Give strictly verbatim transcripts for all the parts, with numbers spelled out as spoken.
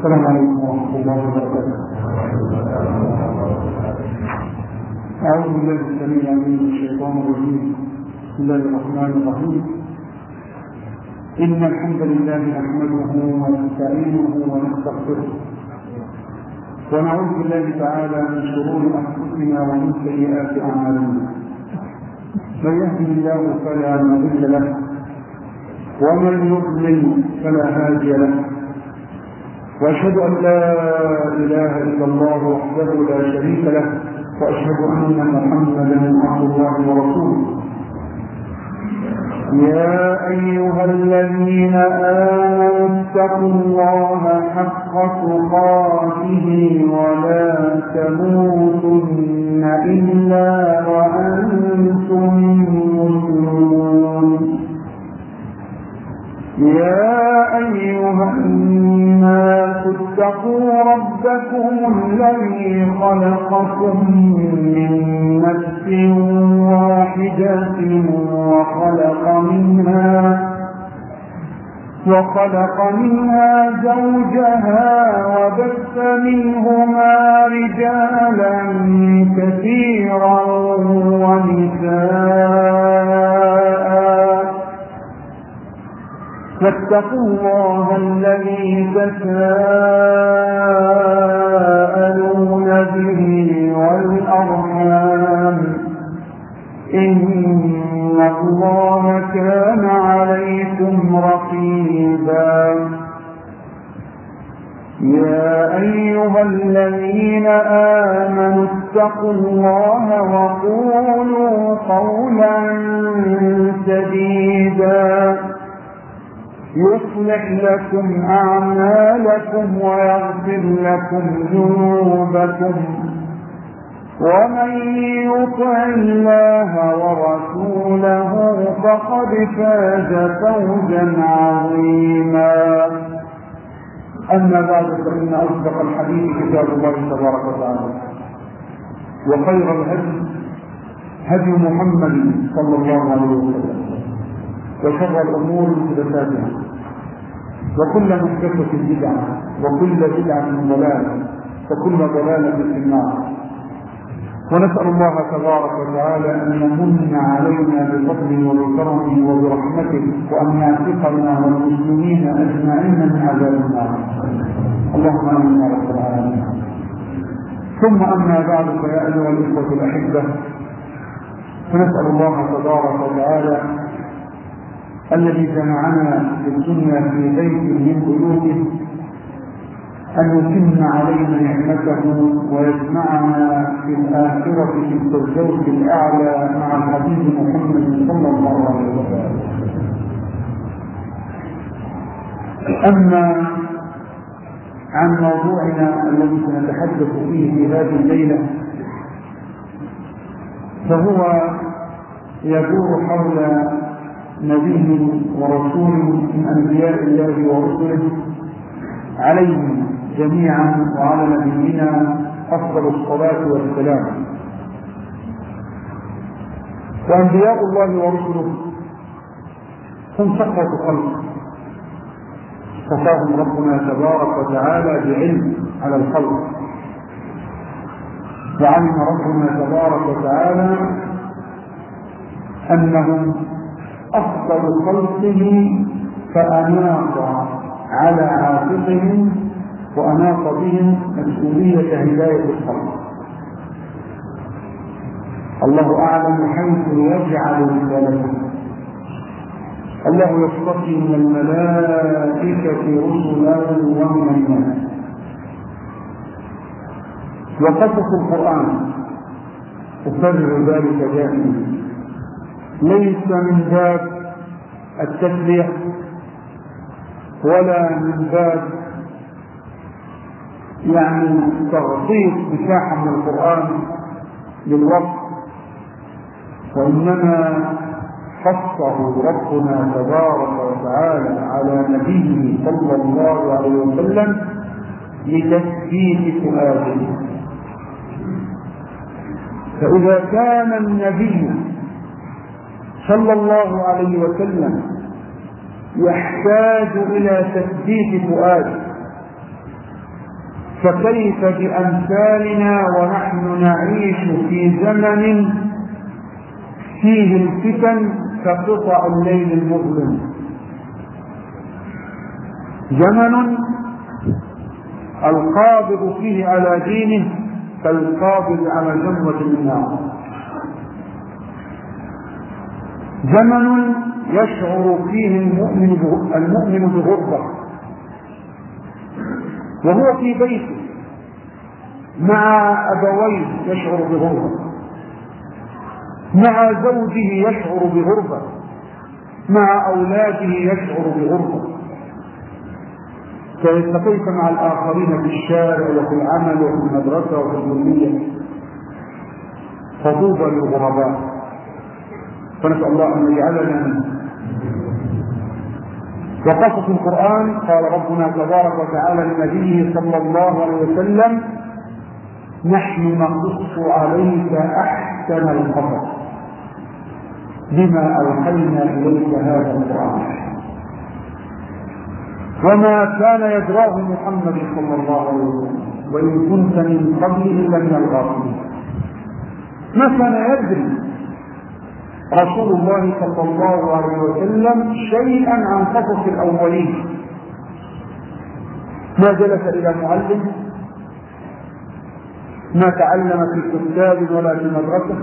السلام عليكم ورحمة الله وبركاته. أعوذ بالله السميع العليم من الشيطان الرجيم. بسم الله الرحمن الرحيم. إن الحمد لله نحمده ونستعينه ونستغفره ونعوذ بالله تعالى من شرور أنفسنا ومن سيئات أعمالنا. من يهده الله فلا مضل له ومن يضلل فلا هادي له، وأشهد أن لا إله إلا الله وحده لا شريك له، وأشهد أن محمدا عبد الله ورسوله. يا أيها الذين آمنوا اتقوا الله حق تقاته ولا تموتن إلا وأنتم مسلمون. يا أيها الناس اتقوا ربكم الذي خلقكم من نفس واحدة وخلق منها وخلق منها زوجها وبث منهما رجالا كثيرا ونساء، فاتقوا الله الذي تساءلون به والأرحام، إن الله كان عليكم رقيبا. يا أيها الذين آمنوا اتقوا الله وقولوا قولا سديدا يصلح لكم أعمالكم ويغفر لكم ذنوبكم، ومن يطع الله ورسوله فقد فاز فوزا عظيما. أما بعد، فإن أصدق الحديث كتاب الله تبارك وتعالى، وخير الهدي هدي محمد صلى الله عليه وسلم، وشر الأمور محدثاتها، وكل محدثة بدعة، وكل بدعة ضلالة، وكل ضلالة في النار. ونسأل الله تبارك وتعالى أن يمن علينا بفضله وبكرمه وبرحمته، وأن يعتقنا والمسلمين أجمعين من عذاب النار. اللهم آمين يا رب العالمين. ثم أما بعد، فيا أيها الإخوة الأحبة، فنسأل الله تبارك وتعالى الذي جمعنا في الدنيا في بيت من بيوته أن يتم علينا نعمته ويجمعنا في الآخرة في الفردوس الأعلى مع الحبيب محمد صلى الله عليه وسلم. أما عن موضوعنا الذي سنتحدث فيه في هذه الليلة، فهو يدور حول نبي ورسول من أنبياء الله ورسله عليهم جميعا، وعلى نبينا أفضل الصلاة والسلام. وأنبياء الله ورسله هم صفوة خلق اصطفاهم ربنا تبارك وتعالى بعلم على الخلق، وعلم ربنا تبارك وتعالى أنهم أفضل خلقه، فأناط على عاتقهم وأناط بهم مسؤولية هداية الخلق. الله أعلم حيث يجعل رسالته. الله يصطفي من الملائكة رسلا ومن الناس. وقصص القرآن أكرر ذلك دائما، ليس من باب التسلية ولا من باب يعني تغطية مساحة من القرآن للوقت، وإنما خصه ربنا تبارك وتعالى على نبيه صلى الله عليه وسلم لتثبيت فؤاده. فإذا كان النبي صلى الله عليه وسلم يحتاج إلى تثبيت فؤاده فكيف بأمثالنا ونحن نعيش في زمن فيه الفتن كقطع الليل المظلم، زمن القابض فيه على دينه كالقابض على جمرة النار، زمن يشعر فيه المؤمن المؤمن بغربة وهو في بيته مع أبويه يشعر بغربة، مع زوجه يشعر بغربة، مع أولاده يشعر بغربة، فكيف مع الآخرين في الشارع وفي العمل وفي المدرسة وفي الكلية؟ فطوبى للغرباء، فنسأل الله أن يجعلنا منه. وقصص القرآن قال ربنا تبارك وتعالى لنبيه صلى الله عليه وسلم: نحن نقص عليك أحسن القصص بما أوحينا إليك هذا القرآن. وما كان يدراه محمد صلى الله عليه وسلم وإن كنت من قبله لمن الغافلين. ما كان يدري رسول الله صلى الله عليه وسلم شيئا عن قصص الأولين، ما جلس إلى معلم، ما تعلم في كتاب ولا في مدرسة،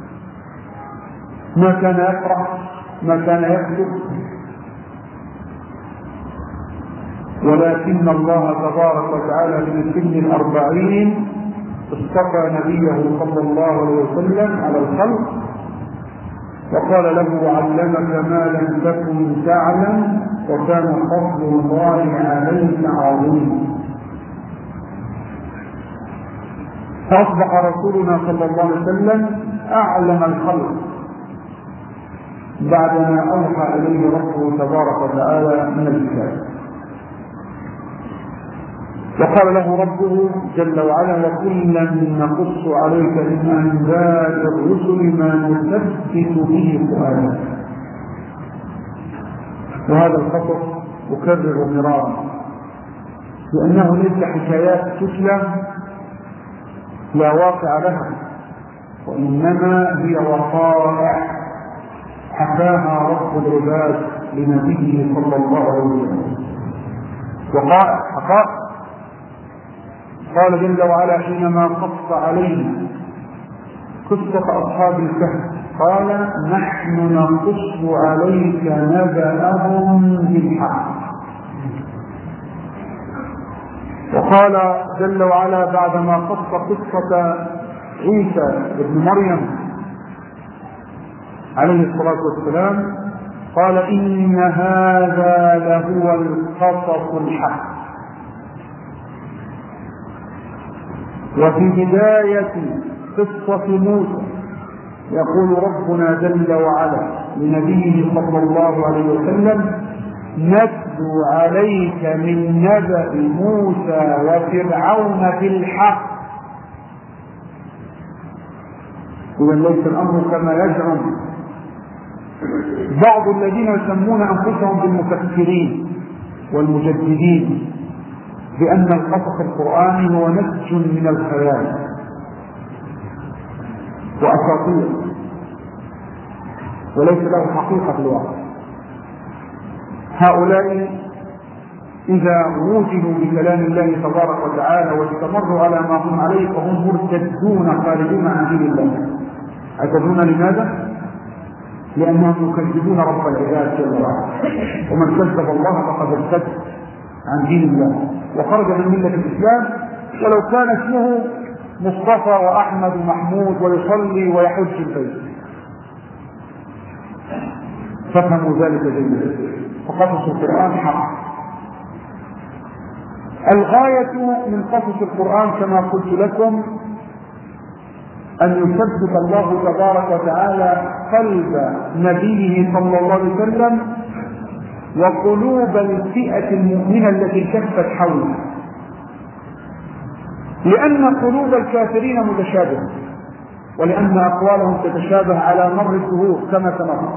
ما كان يقرأ، ما كان يكتب، ولكن الله تبارك وتعالى في سن الأربعين اصطفى نبيه صلى الله عليه وسلم على الخلق وقال له: وعلمك ما لم تكن تعلم وكان فضل الله عليك عظيما. فأصبح رسولنا صلى الله عليه وسلم أعلم الخلق بعدما أوحى إليه ربه تبارك وتعالى من الكتاب. وقال له ربه جل وعلا: وكلا نقص عليك من أنباء الرسل ما نثبت به فؤادك. وهذا القصص أكرر مرارا لأنه ليس حكايات تتلى لا واقع لها، وإنما هي وقائع حكاها رب العباد لنبيه صلى الله عليه وسلم، وقائع حقائق. قال جل وعلا حينما قص عليه قصة أصحاب الكهف قال: نحن نقص عليك نبأهم بالحق. وقال جل وعلا بعدما قص قصة عيسى ابن مريم عليه الصلاة والسلام قال: إن هذا لهو القصص الحق. وفي بداية قصة موسى يقول ربنا جل وعلا لنبيه صلى الله عليه وسلم: نتلو عليك من نبأ موسى وفرعون بالحق. إذا ليس الأمر كما يزعم بعض الذين يسمون أنفسهم بالمفكرين والمجددين بأن القصص القرآني هو نسج من الخيال وأساطير وليس له حقيقة الواقع. هؤلاء إذا وجدوا بكلام الله تبارك وتعالى واستمروا على ما هم عليه فهم مرتدون خارجون عن دين الله. أتدرون لماذا؟ لأنهم يكذبون رب العباد جل وعلا، ومن كذب الله فقد ارتد عن دين الله وخرج من ملة الإسلام ولو كان اسمه مصطفى وأحمد ومحمود ويصلي ويحج البيت. فافهموا ذلك جيدا. فقصص القرآن حق. الغاية من قصص القرآن كما قلت لكم أن يثبت الله تبارك وتعالى قلب نبيه صلى الله عليه وسلم وقلوب الفئة المؤمنة التي كفت حوله، لأن قلوب الكافرين متشابهة ولأن أقوالهم تتشابه على مر الدهور كما سمعنا.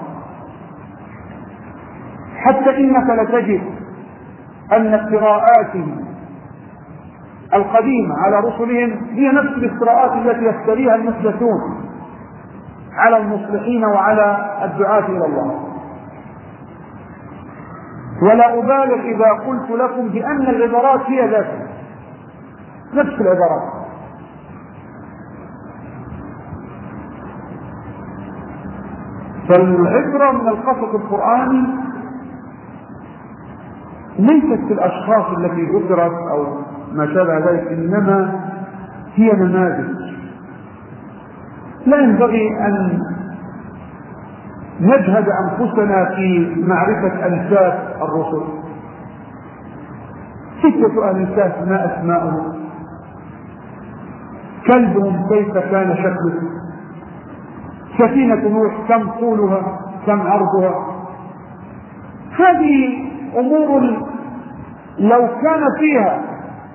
حتى إنك لتجد أن قراءاتهم القديمة على رسلهم هي نفس الافتراءات التي يفتريها المحدثون على المصلحين وعلى الدعاة إلى الله. ولا أبالغ إذا قلت لكم بأن العبارات هي ذاتها نفس العبارات. فالعبرة من القصص القرآني ليست في الأشخاص التي ذكرت أو ما شابه ذلك، إنما هي نماذج. لا ينبغي أن نجهد أنفسنا في معرفة أنساب الرسل. ستة أنساب ما أسماؤهم، كلبهم كيف كان شكله، سفينة نوح كم طولها كم عرضها. هذه أمور لو كان فيها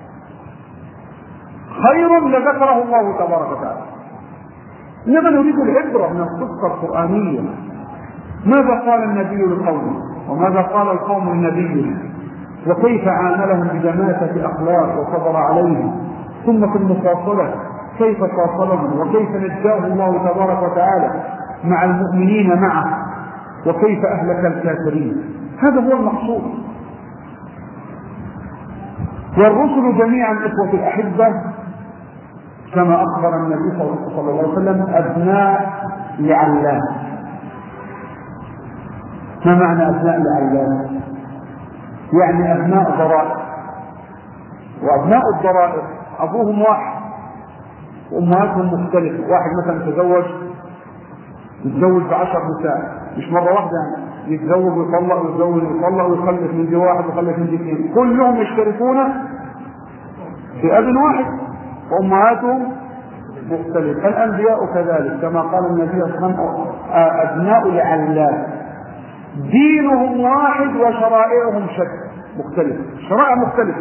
خير لذكره الله تبارك وتعالى، إنما نريد العبرة من القصة القرآنية. ماذا قال النبي لقومه، وماذا قال القوم للنبي، وكيف عاملهم بدماثة أخلاق وصبر عليهم، ثم في المفاصلة كيف فاصلهم، وكيف نجاه الله تبارك وتعالى مع المؤمنين معه، وكيف أهلك الكافرين. هذا هو المقصود. والرسل جميعا إخوة الأحبة كما أخبر النبي صلى الله عليه وسلم أبناء لعلام. ما معنى أبناء لعلام؟ يعني أبناء ضرائر، وأبناء الضرائر أبوهم واحد وأمهاتهم مختلفة. واحد مثلا تزوج يتزوج بعشر نساء، مش مرة واحدة يعني، يتزوج ويطلق ويتزوج ويطلق ويخلف من دي واحد ويخلف من دي اثنين، كلهم يشتركون في أب واحد وأمهاتهم مختلفة. الأنبياء كذلك كما قال النبي صلى الله عليه وسلم أبناء لعلام، دينهم واحد وشرائعهم شتى مختلفة، شرائع مختلفة.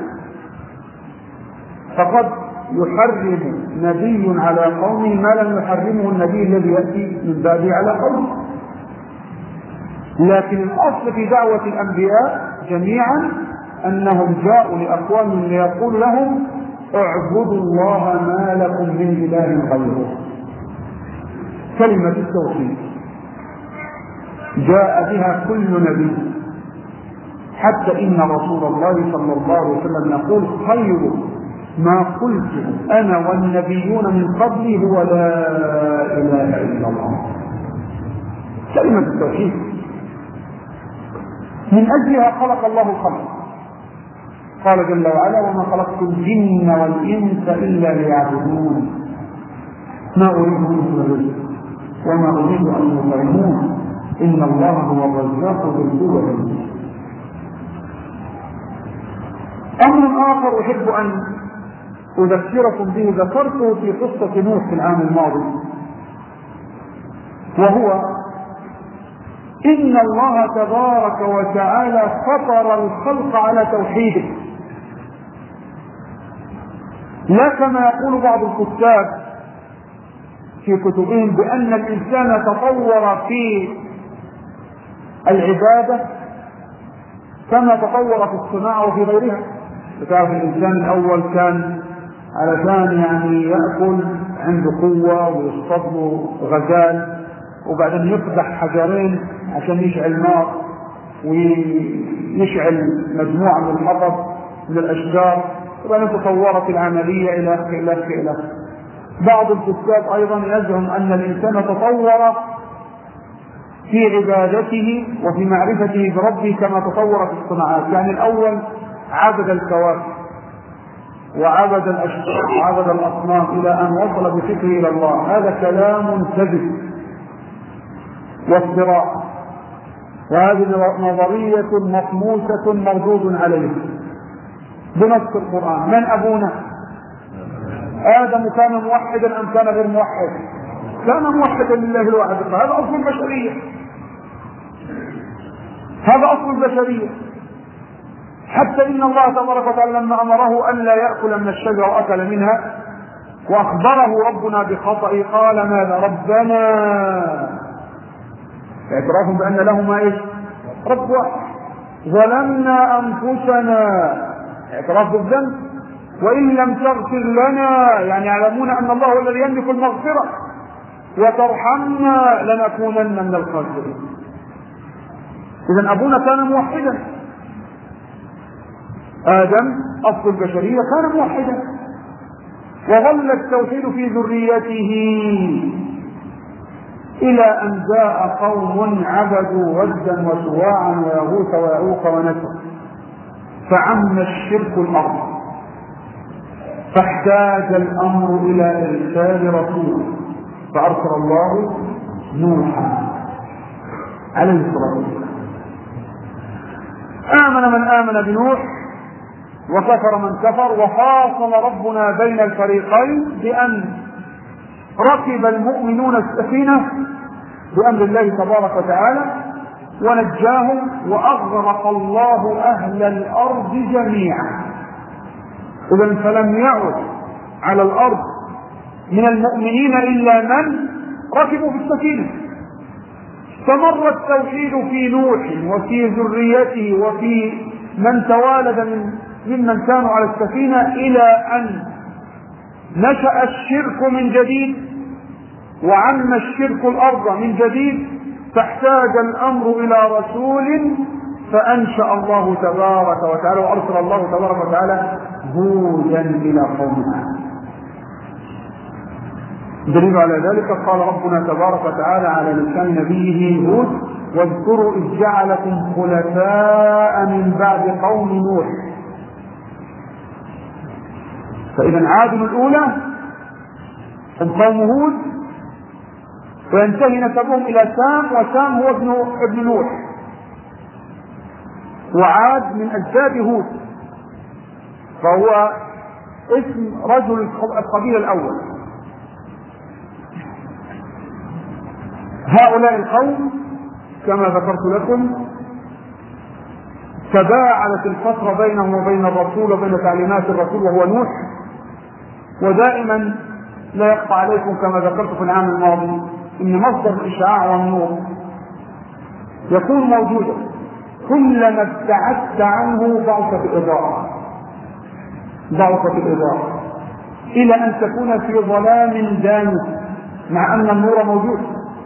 فقد يحرم نبي على قومه ما لم يحرمه النبي الذي يأتي من بعده على قومه. لكن الأصل في دعوة الأنبياء جميعا أنهم جاءوا لأقوام ليقول لهم اعبدوا الله ما لكم من إله غيره. كلمة التوحيد جاء بها كل نبي، حتى إن رسول الله صلى الله عليه وسلم يقول خير ما قلت أنا والنبيون من قبلي هو لا إله إلا الله. كلمة التوحيد من أجلها خلق الله الخلق. قال جل وعلا وما خلقت الجن والإنس إلا ليعبدون ما أريد منهم رزق وما أريد أن يطعمون إن الله هو الرزاق ذو القوة المتين. أمر آخر أحب أن أذكركم به ذكرته في قصة نوح في العام الماضي، وهو إن الله تبارك وتعالى فطر الخلق على توحيده، لا كما يقول بعض الكتاب في كتبهم بأن الإنسان تطور في العبادة كما تطور في الصناعة وفي غيرها. بتعرف الإنسان الأول كان علشان يعني يأكل عنده قوة ويصطاد له غزال، وبعدين يقدح حجرين عشان يشعل نار ويشعل مجموعة من الحطب من الأشجار، وبعدين تطورت العملية إلى إلى إلى بعض الكتاب أيضا يزعم أن الإنسان تطور في عبادته وفي معرفته بربه كما تطور في الصناعات. يعني الأول عبد الكواكب وعبد الأشجار وعبد الأصنام إلى أن وصل بفكره إلى الله. هذا كلام كذب وافتراء، وهذه نظرية مطموسة مردود عليه بنص القرآن. من أبونا؟ آدم كان موحدا أم كان غير موحد؟ كان موحدا لله الواحد. هذا أصل البشرية، هذا أصل البشرية. حتى إن الله تبارك وتعالى لما أمره أن لا يأكل من الشجرة وأكل منها وأخبره ربنا بخطئه قال ماذا؟ ربنا، اعتراف بأن له ما إيش؟ رب واحد. ظلمنا أنفسنا، اعتراف بالذنب. وإن لم تغفر لنا، يعني يعلمون أن الله هو الذي يملك المغفرة، وترحمنا لنكونن من الخاسرين. إذن أبونا كان موحدا، آدم أصل البشرية كان موحدا، وظل التوحيد في ذريته إلى أن جاء قوم عبدوا ودا وسواعا ويغوث ويعوق ونسر، فعم الشرك الأرض، فاحتاج الأمر إلى إرسال رسول، فأرسل الله نوحا عليه الصلاة والسلام. آمن من آمن بنوح وكفر من كفر، وفاصل ربنا بين الفريقين بأن ركب المؤمنون السفينة بأمر الله تبارك وتعالى ونجاهم، وأغرق الله أهل الأرض جميعا. إذن فلم يعد على الأرض من المؤمنين إلا من ركبوا في السفينة. استمر التوحيد في نوح وفي ذريته وفي من توالد من ممن كانوا على السفينة إلى أن نشأ الشرك من جديد وعم الشرك الأرض من جديد، فاحتاج الأمر إلى رسول، فأنشأ الله تبارك وتعالى وأرسل الله تبارك وتعالى هودا إلى قومها. دليل على ذلك قال ربنا تبارك وتعالى على لسان نبيه هود: واذكروا إذ جعلكم خلفاء من بعد قوم نوح. فإذا عاد الأولى هم قوم هود، وينتهي نسبهم إلى سام، وسام هو ابن ابن نوح، وعاد من أجداد هود، فهو اسم رجل القبيلة الأول. هؤلاء القوم كما ذكرت لكم تباعدت الفترة بينهم وبين الرسول وبين تعليمات الرسول وهو نوح، ودائما لا يخفى عليكم كما ذكرت في العام الماضي ان مصدر الاشعاع والنور يكون موجودا، كلما ابتعدت عنه ضعفت الاضاءة ضعفت الإضاءة إلى أن تكون في ظلام دامس مع أن النور موجود.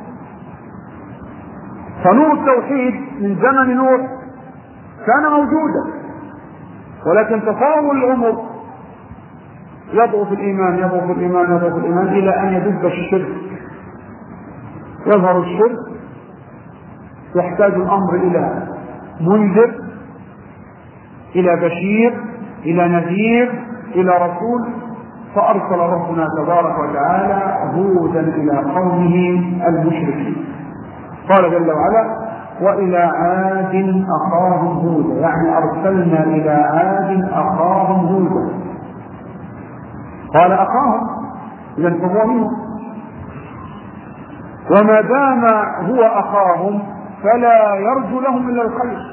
فنور التوحيد من زمن نوح كان موجودا، ولكن تطاول العمر يضعف الإيمان يضعف الإيمان يضعف الإيمان إلى أن يدب الشرك، يظهر الشرك، يحتاج الأمر إلى منذر، إلى بشير، إلى نذير، إلى رسول، فأرسل ربنا تبارك وتعالى هودا إلى قومه المشركين. قال جل وعلا: وإلى عاد أخاهم هودا، يعني أرسلنا إلى عاد أخاهم هودا. قال أخاهم إذن فهو منهم، وما دام هو أخاهم فلا يرجو لهم إلا الخير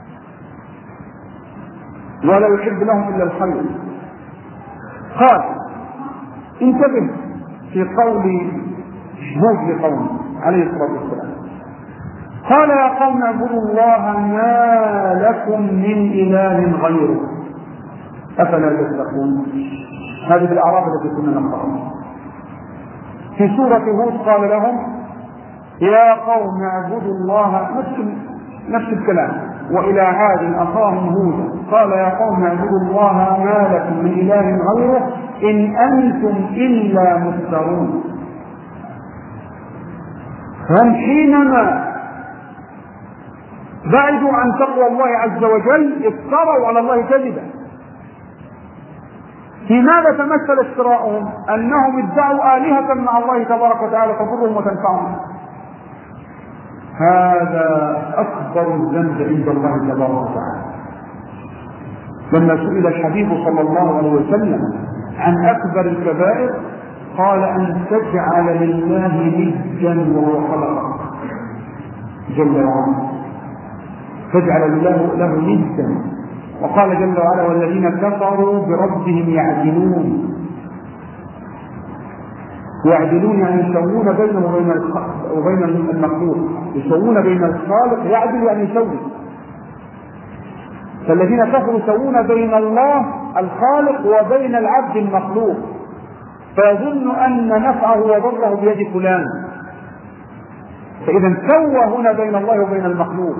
ولا يحب لهم إلا الخير. قال انتبه في قول هود لقومه عليه الصلاة والسلام، قال: يا قوم اعبدوا الله ما لكم من إله غيره أفلا تتقون. هذه الأعراف التي كنا نقرأها في سورة هود. قال لهم: يا قوم اعبدوا الله، نفس نفس الكلام. وإلى عاد أخاهم هودا قال: يا قوم اعبدوا الله ما لكم من إله غيره إن أنتم إلا مفترون. هم حينما بعدوا عن تقوى الله عز وجل افتروا على الله كذبا. في ماذا تمثل افتراؤهم؟ أنهم ادعوا آلهة مع الله تبارك وتعالى تضرهم وتنفعهم. هذا أكبر الذنب عند الله تبارك وتعالى. لما سئل الحبيب صلى الله عليه وسلم عن أكبر الكبائر قال: أن تجعل لله ندا وهو خلقك جل وعلا، تجعل له له ندا. وقال جل وعلا: والذين كفروا بربهم يعدلون. يعدلون يعني يسوون بينه وبين المخلوق، يسوون بين الخالق، يعدل يعني يسوي. فالذين كفروا يسوون بين الله الخالق وبين العبد المخلوق، فيظن أن نفعه وضره بيد فلان، فإذا سوى هنا بين الله وبين المخلوق.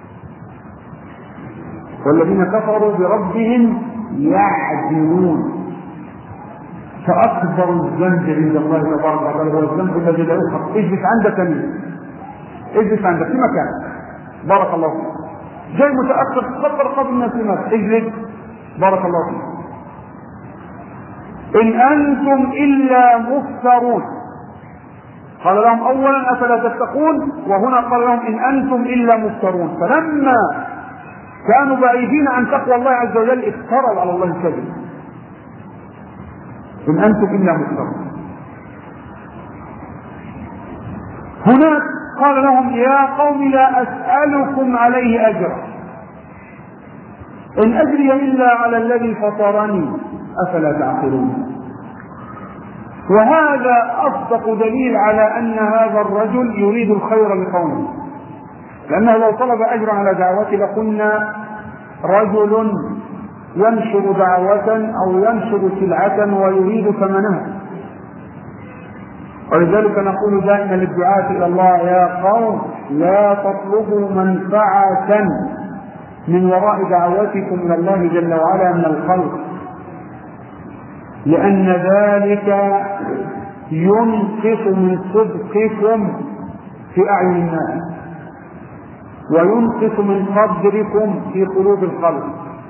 والذين كفروا بربهم يعدلون، فأكبر الذنب عند الله تبارك وتعالى هو الذنب الذي لا يخف. اجلس عندك مين؟ اجلس عندك في مكان، بارك الله فيك. جاي متأخر تخبر قبل الناس لماذا؟ اجلس، بارك الله فيك. إن أنتم إلا مفترون. قال لهم أولا أفلا تتقون، وهنا قال لهم إن أنتم إلا مفترون. فلما كانوا بعيدين عن تقوى الله عز وجل افتروا على الله الكذب. إن أنتم إلا مفترون. هناك قال لهم يا قوم لا أسألكم عليه أجرا إن أجري إلا على الذي فطرني أفلا تعقلون. وهذا أصدق دليل على أن هذا الرجل يريد الخير لقومه، لأنه لو طلب أجرا على دعوته لقلنا رجل ينشر دعوة أو ينشر سلعة ويريد ثمنها. ولذلك نقول دائما للدعاة إلى الله يا قوم لا تطلبوا منفعة من وراء دعوتكم إلى الله جل وعلا من الخلق، لأن ذلك ينقص من صدقكم في أعين الناس وينقص من قدركم في قلوب الخلق.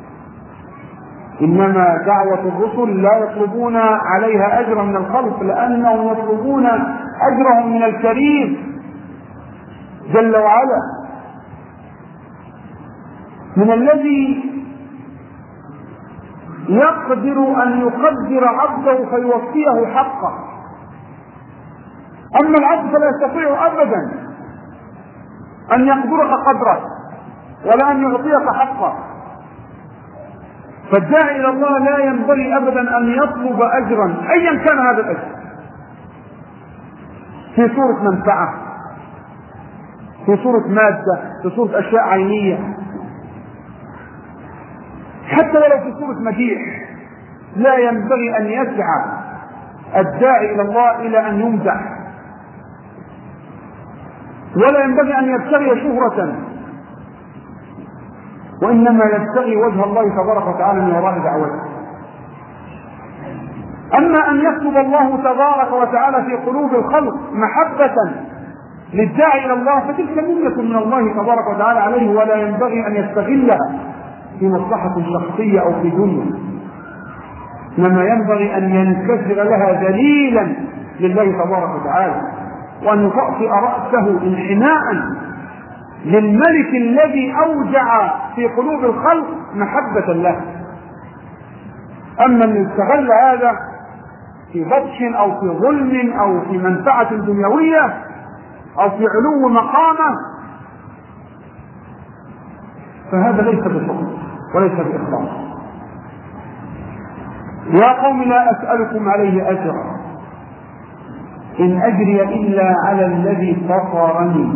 إنما دعوة الرسل لا يطلبون عليها أجرا من الخلق، لأنهم يطلبون أجرهم من الكريم جل وعلا، من الذي يقدر أن يقدر عبده فيوفيه حقه. أما العبد فلا يستطيع أبدا أن يقدرك قدره ولا أن يعطيك حقه. فالداعي إلى الله لا ينبغي أبدا أن يطلب أجرا أيا كان هذا الأجر في صورة منفعة، في صورة مادة، في صورة أشياء عينية، حتى ولو في صورة مديح. لا ينبغي أن يسعى الداعي إلى الله إلى أن يمدح، ولا ينبغي أن يبتغي شهرة، وإنما يبتغي وجه الله تبارك وتعالى من وراء دعوته. أما أن يكتب الله تبارك وتعالى في قلوب الخلق محبة للداعي إلى الله فتلك منة من الله تبارك وتعالى عليه، ولا ينبغي أن يستغلها في مصلحة شخصية أو في دنيا، إنما ينبغي أن ينكسر لها دليلا لله تبارك وتعالى، وأن يطأطئ رأسه انحناء للملك الذي أوجع في قلوب الخلق محبة له. أما أن يستغل هذا في بطش أو في ظلم أو في منفعة دنيوية أو في علو مقامه فهذا ليس بصدق وليس بإخلاص. يا قوم لا أسألكم عليه أجرا إن أجري إلا على الذي فطرني.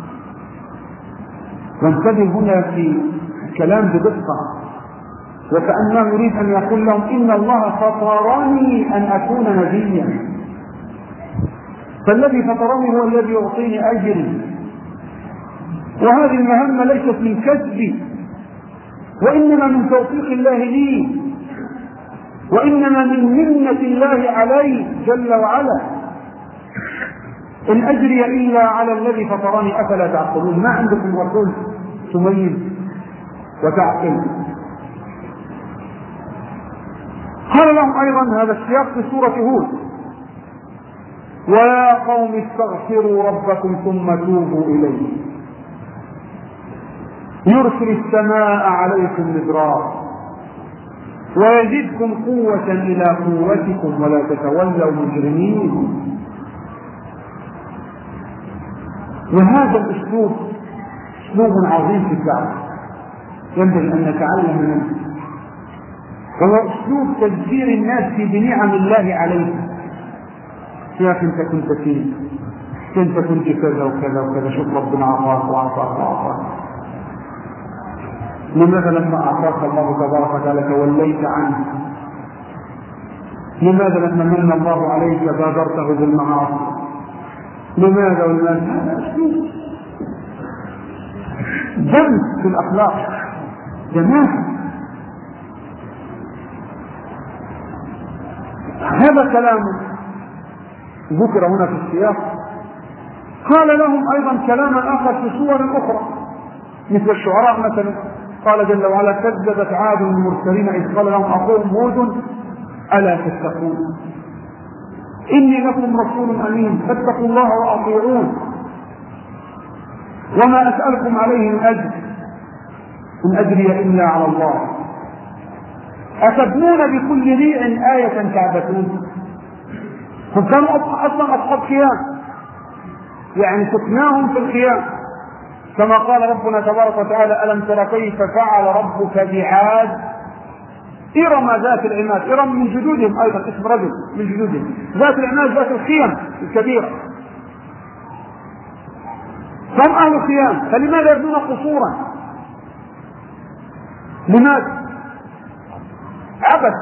وانتبه هنا في الكلام بدقة، وكأنه يريد أن يقول لهم إن الله فطرني أن أكون نبيا، فالذي فطرني هو الذي يعطيني أجري، وهذه المهمة ليست من كسبي وإنما من توفيق الله لي، وإنما من منة الله علي جل وعلا. إن أجري إلا على الذي فطرني أفلا تعقلون. ما عندكم رسول تميز وتعقل. قال لهم أيضا هذا السياق في سورة هود ويا قوم استغفروا ربكم ثم توبوا إليه يرسل السماء عليكم مدرارا ويزدكم قوة إلى قوتكم ولا تتولوا مجرمين. وهذا الأسلوب أسلوب عظيم في الدعوة ينبغي أن نتعلم منه، وهو أسلوب تذكير الناس بنعم الله عليه. يا أخي أنت كنت فيه، أنت كنت كذا وكذا وكذا، شوف ربنا عطاك وعطاك وعطاك. لماذا لما أعطاك الله تبارك وتعالى توليت عنه؟ لماذا لما من الله عليك بادرته بالمعاصي؟ لماذا ولماذا؟ جمد في الأخلاق جماعة. هذا كلام ذكر هنا في السياق. قال لهم أيضا كلاما آخر في سور أخرى مثل الشعراء مثلا، قال جل وعلا: كذبت عاد المرسلين إذ قال لهم أخوهم هود ألا تتقون إني لكم رسول أمين فاتقوا الله وأطيعون وما أسألكم عليه من أجر إن أجري إلا على الله أتبنون بكل ريع آية تعبثون. هم كانوا أصلا أصحاب خيام، يعني سكناهم في الخيام، كما قال ربنا تبارك وتعالى: ألم تر كيف فعل ربك بعاد إرم ذات العماد. إرم من جدودهم أيضا، اسم رجل من جدودهم، ذات العماد ذات الخيام الكبيرة. هم أهل خيام، فلماذا يبنون قصورا؟ لماذا؟ عبث،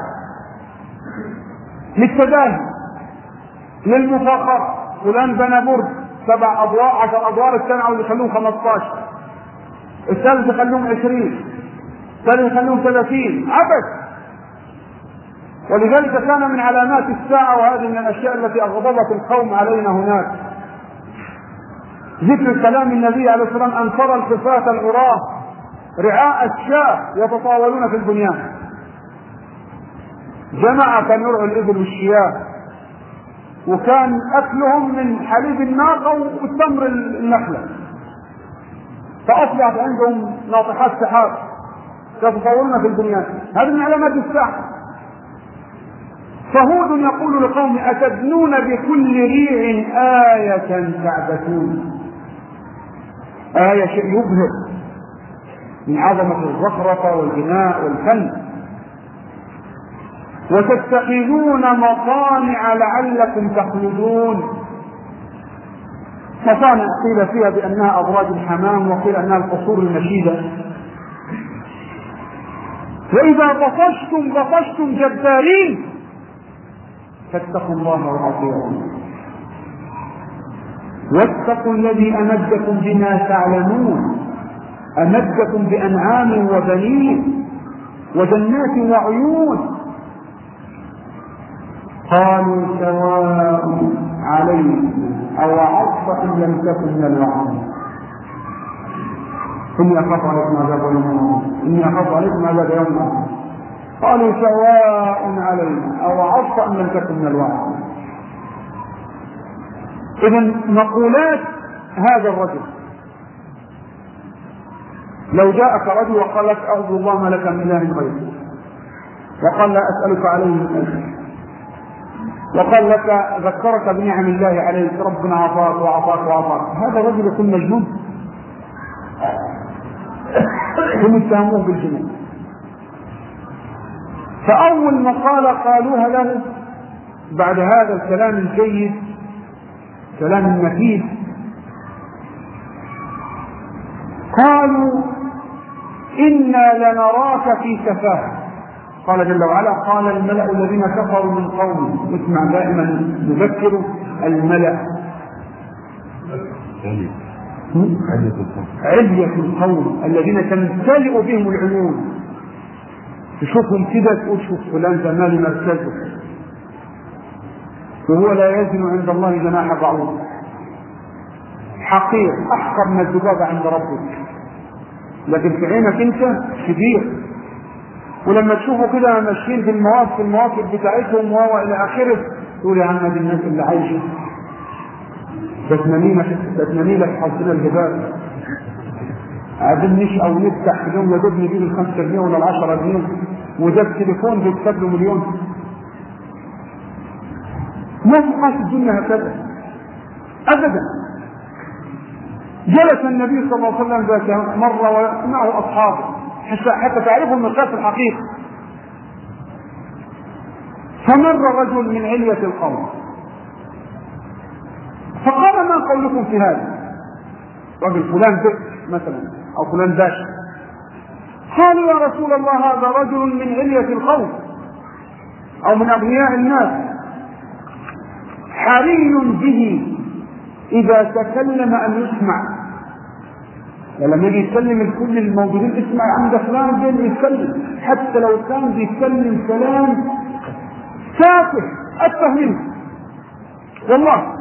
للتداهي، للمفاخرة. فلان بنى برج سبع أدوار عشر أدوار، الثاني عاوز يخلوهم خمسة عشر، الثالث يخلوهم عشرين، الثالث يخلوهم ثلاثين. عبث. ولذلك كان من علامات الساعة، وهذه من الأشياء التي أغضبت القوم علينا هناك، ذكر كلام النبي عليه الصلاة والسلام: أن ترى الحفاة العراة رعاء الشاة يتطاولون في البنيان. جماعة كانوا يرعوا الإبل والشياه، وكان أكلهم من حليب الناقة والتمر النخلة، فأصبحت عندهم ناطحات سحاب يتطاولون في البنيان. هذه من علامات الساعة. فهود يقول لقوم: أتبنون بكل ريع آية تعبثون. آية شيء يبهر من عظمة الزخرفة والبناء والفن. وتتخذون مصانع لعلكم تخلدون. مصانع قيل فيها بأنها أبراج الحمام، وقيل أنها القصور المشيدة. وإذا بطشتم بطشتم جبارين فاتقوا الله وأطيعون واتقوا الذي أمدكم بما تعلمون، أمدكم بأنعام وبنين وجنات وعيون. قالوا: سواء عليكم أوعظت أم لم تكن من الوعظ إني أخاف عليكم عذاب يوم إني أخاف عليكم عذاب يوم. قالوا: سواء علينا أوعظت أم لم تكن من الوعظ. إذن مقولات هذا الرجل، لو جاءك رجل وقال لك: أعوذ الله ما لك من إله غيره، وقال: لا أسألك عليه من أجر، وقال لك ذكرك بنعم الله عليك، ربنا عطاك وعطاك وعطاك، هذا الرجل يكون مجنون. هم اتهموه بالجنون. فأول مقالة قالوها له بعد هذا الكلام الجيد، كلام المفيد، قالوا: إنا لنراك في سفاهة. قال جل وعلا: قال الملأ الذين كفروا من قومه. نسمع دائما نذكر الملأ، علية القوم الذين تمتلئ بهم العيون، تشوفهم كده تقول: شوف فلان ده مالي مركزه، وهو لا يزن عند الله جناح بعوض، حقير أحقر من الذبابة عند ربك، لكن في عينك أنت كبير. ولما تشوفوا كده ماشيين في المواقف في المواقف بتاعتهم وهو إلى آخره، تقول: يا عم دي الناس اللي عايشة تتمني لك حظنا الهباب، عايزين نشأ أو نفتح اليوم يا دوب نجيب الخمسة جنيه ولا العشرة جنيه، وده التليفون بيكسب له مليون. ما تقاس الدنيا هكذا أبدا. جلس النبي صلى الله عليه وسلم ذات مرة ومعه أصحابه حتى تعرفوا المقياس الحقيقي. فمر رجل من علية القوم فقال: ما قولكم في هذا؟ رجل فلان بئر مثلا أو فلان باشا. قالوا يا رسول الله هذا رجل من علية القوم أو من أغنياء الناس، حري به إذا تكلم أن يسمع. ولما يجي يتكلم الكل الموجودين اسمع عند فلان جاي يتكلم، حتى لو كان بيتكلم كلام تافه أتفه منه والله،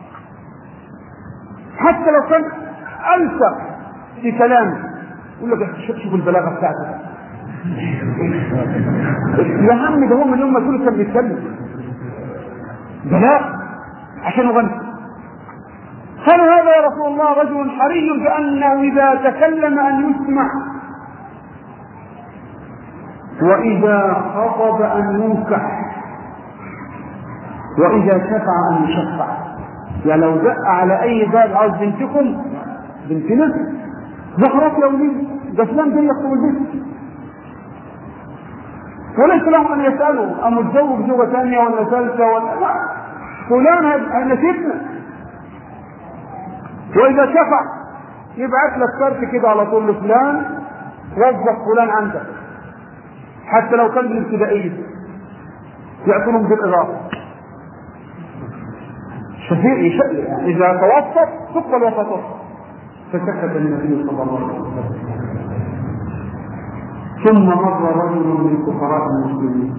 حتى لو كان ألسق في كلامه يقول لك شوف البلاغة بتاعته يا عم، ده هو من يوم ما تقول كان بيتكلم بلاغ عشان يغني. قال هذا يا رسول الله رجل حري بأنه إذا تكلم أن يسمع، وإذا خطب أن ينكح، وإذا شفع أن يشفع. يعني لو دق على أي باب عاوز بنتكم بنتنا زخرف يا وليد ده فلان جاي يخطب البيت، وليس لهم أن يسألوا أم متزوج زوجة ثانية ولا ثالثة ولا لا، فلان هنسيبنا. وإذا شفع يبعث لك كارت كده على طول لفلان وظف فلان عندك، حتى لو كان بالابتدائية يعطونهم بالإضافة شفيع يشأل. إذا توسط تقبل وسطه. فسكت النبي صلى الله عليه وسلم. ثم مر رجل من كفراء المسلمين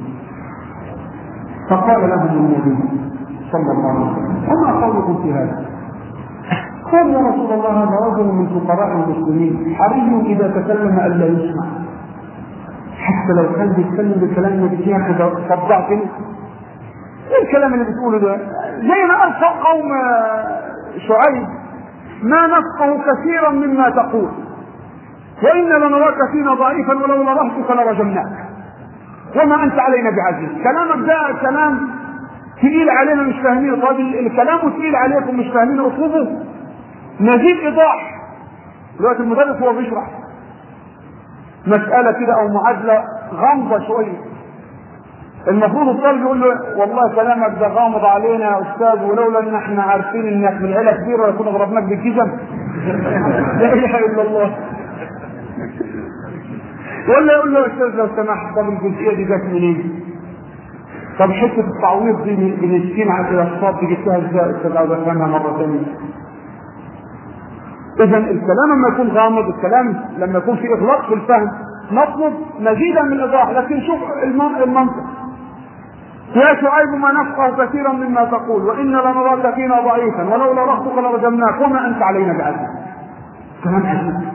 فقال لهم النبي صلى الله عليه وسلم وما قولكم في هذا؟ قال يا رسول الله هذا رجل من فقراء المسلمين حري إذا تكلم ألا يسمع، حتى لو كان بيتكلم بالكلام اللي بيتيح كده صدعتني. ايه الكلام اللي بتقوله ده؟ زي ما قال قوم شعيب ما نفقه كثيرا مما تقول وإن لنراك فينا ضعيفا ولولا رهتك لرجمناك وما أنت علينا بعزيز. كلامك ده كلام تقيل علينا مش فاهمين. طيب الكلام تقيل عليكم مش فاهمين اطلبوا نزيد إيضاح. دلوقتي المدرس هو بيشرح مسألة كده أو معادلة غامضة شوية، المفروض الطالب يقول له والله كلامك ده غامض علينا يا أستاذ، ولولا إن احنا عارفين إنك من عيلة كبيرة كنا ضربناك بالجزم. لا إله إلا الله. ولا يقول له يا أستاذ لو سمحت طب الجزئية دي جت منين؟ طب حتة التعويض دي من السين على كده الصاد دي جبتها ازاي أستاذ؟ عاوز أفهمها مرة ثانية. إذا الكلام لما يكون غامض، الكلام لما يكون في إغلاق في الفهم نطلب مزيدا من الإيضاح. لكن شوف المنطق، يا شعيب ما نفقه كثيرا مما تقول وإن لنراك فينا ضعيفا ولولا رهتك لرجمناك وما أنت علينا بعزيز. كلام حسن.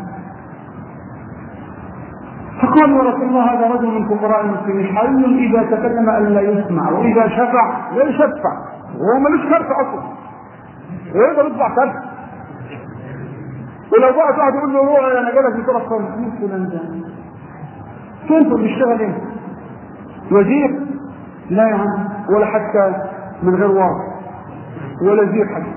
فقال يا رسول الله هذا رجل من كفراء المسلمين حري إذا تكلم ألا يسمع وإذا شفع لا يشفع، وهو ملوش كرت أصلا ويقدر يطبع كرت. ولو بقى قاعد يقول له روح انا جالك من طرف خالص مين فلان ده؟ كنت بيشتغل ايه؟ وزير؟ لا يا عم، ولا حتى من غير واضح ولا زير حتى.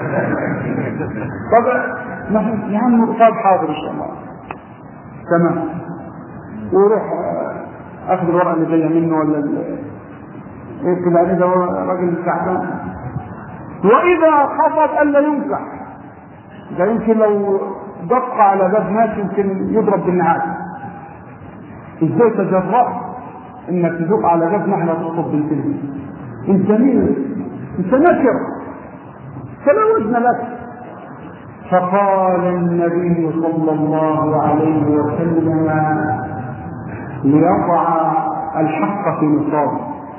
طب يا عم طب حاضر ان شاء الله تمام، ويروح اخذ الورقه اللي جايه منه ولا يكتب عليه ده راجل تعبان. واذا خطب الا ينكح، ده يمكن لو دق على باب ناس يمكن يضرب بالنعال. ازاي تجرأت انك تدق على باب نحن تخطب بالكلمة؟ انت مين؟ انت نكر فلا وزن لك. فقال النبي صلى الله عليه وسلم ليضع الحق في نصابه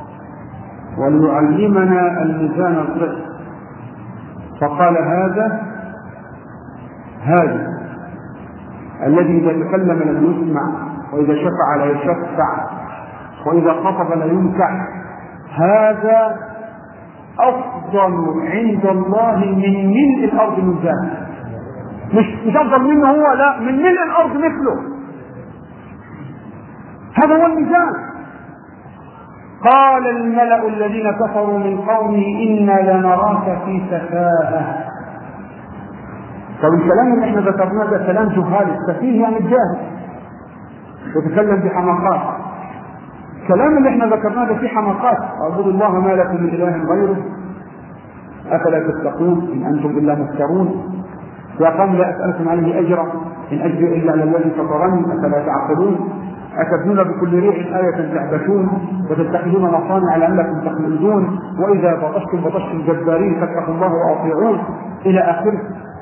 وليعلمنا الميزان القسط. فقال هذا هذا الذي إذا تكلم لم يسمع وإذا شفع لا يشفع وإذا خطب لا ينكح، هذا أفضل عند الله من ملء الأرض من ذلك. مش مش أفضل منه هو، لا، من ملء الأرض مثله. هذا هو الميزان. قال الملأ الذين كفروا من قومه إنا لنراك في سفاهة. طب الكلام اللي احنا ذكرناه ده كلام جهال، السفيه يعني الجاهل وتكلم بحماقات. الكلام اللي احنا ذكرناه ده فيه حماقات. اعبدوا الله ما لكم من اله غيره افلا تتقون ان انتم الا مفترون. يا قوم لا اسالكم عليه اجرا إن أجري إلا على الذي فطرني أفلا تعقلون أتبنون بكل ريع آية تعبثون وتتخذون مصانع لعلكم تخلدون وإذا بطشتم بطشتم جبارين فاتقوا الله وأطيعون إلى آخره.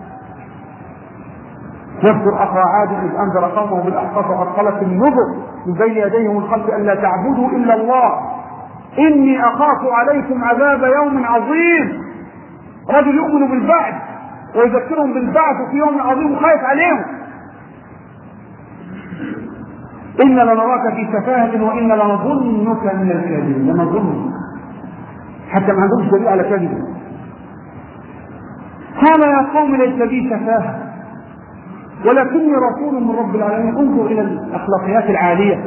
واذكر أخا عاد إذ أنذر قومه بالأحقاف وقد خلت النذر من بين يديهم الخلق ألا تعبدوا إلا الله إني أخاف عليكم عذاب يوم عظيم. رجل يؤمن بالبعث ويذكرهم بالبعث في يوم عظيم وخايف عليهم. إن لنراك في سفاهة وإن لنظنك من الكاذبين. لنظنك حتى ما عندهمش دليل على كذبه. قال يا قوم ليس بي سفاهة ولكني رسول من رب العالمين. انظر إلى الأخلاقيات العالية.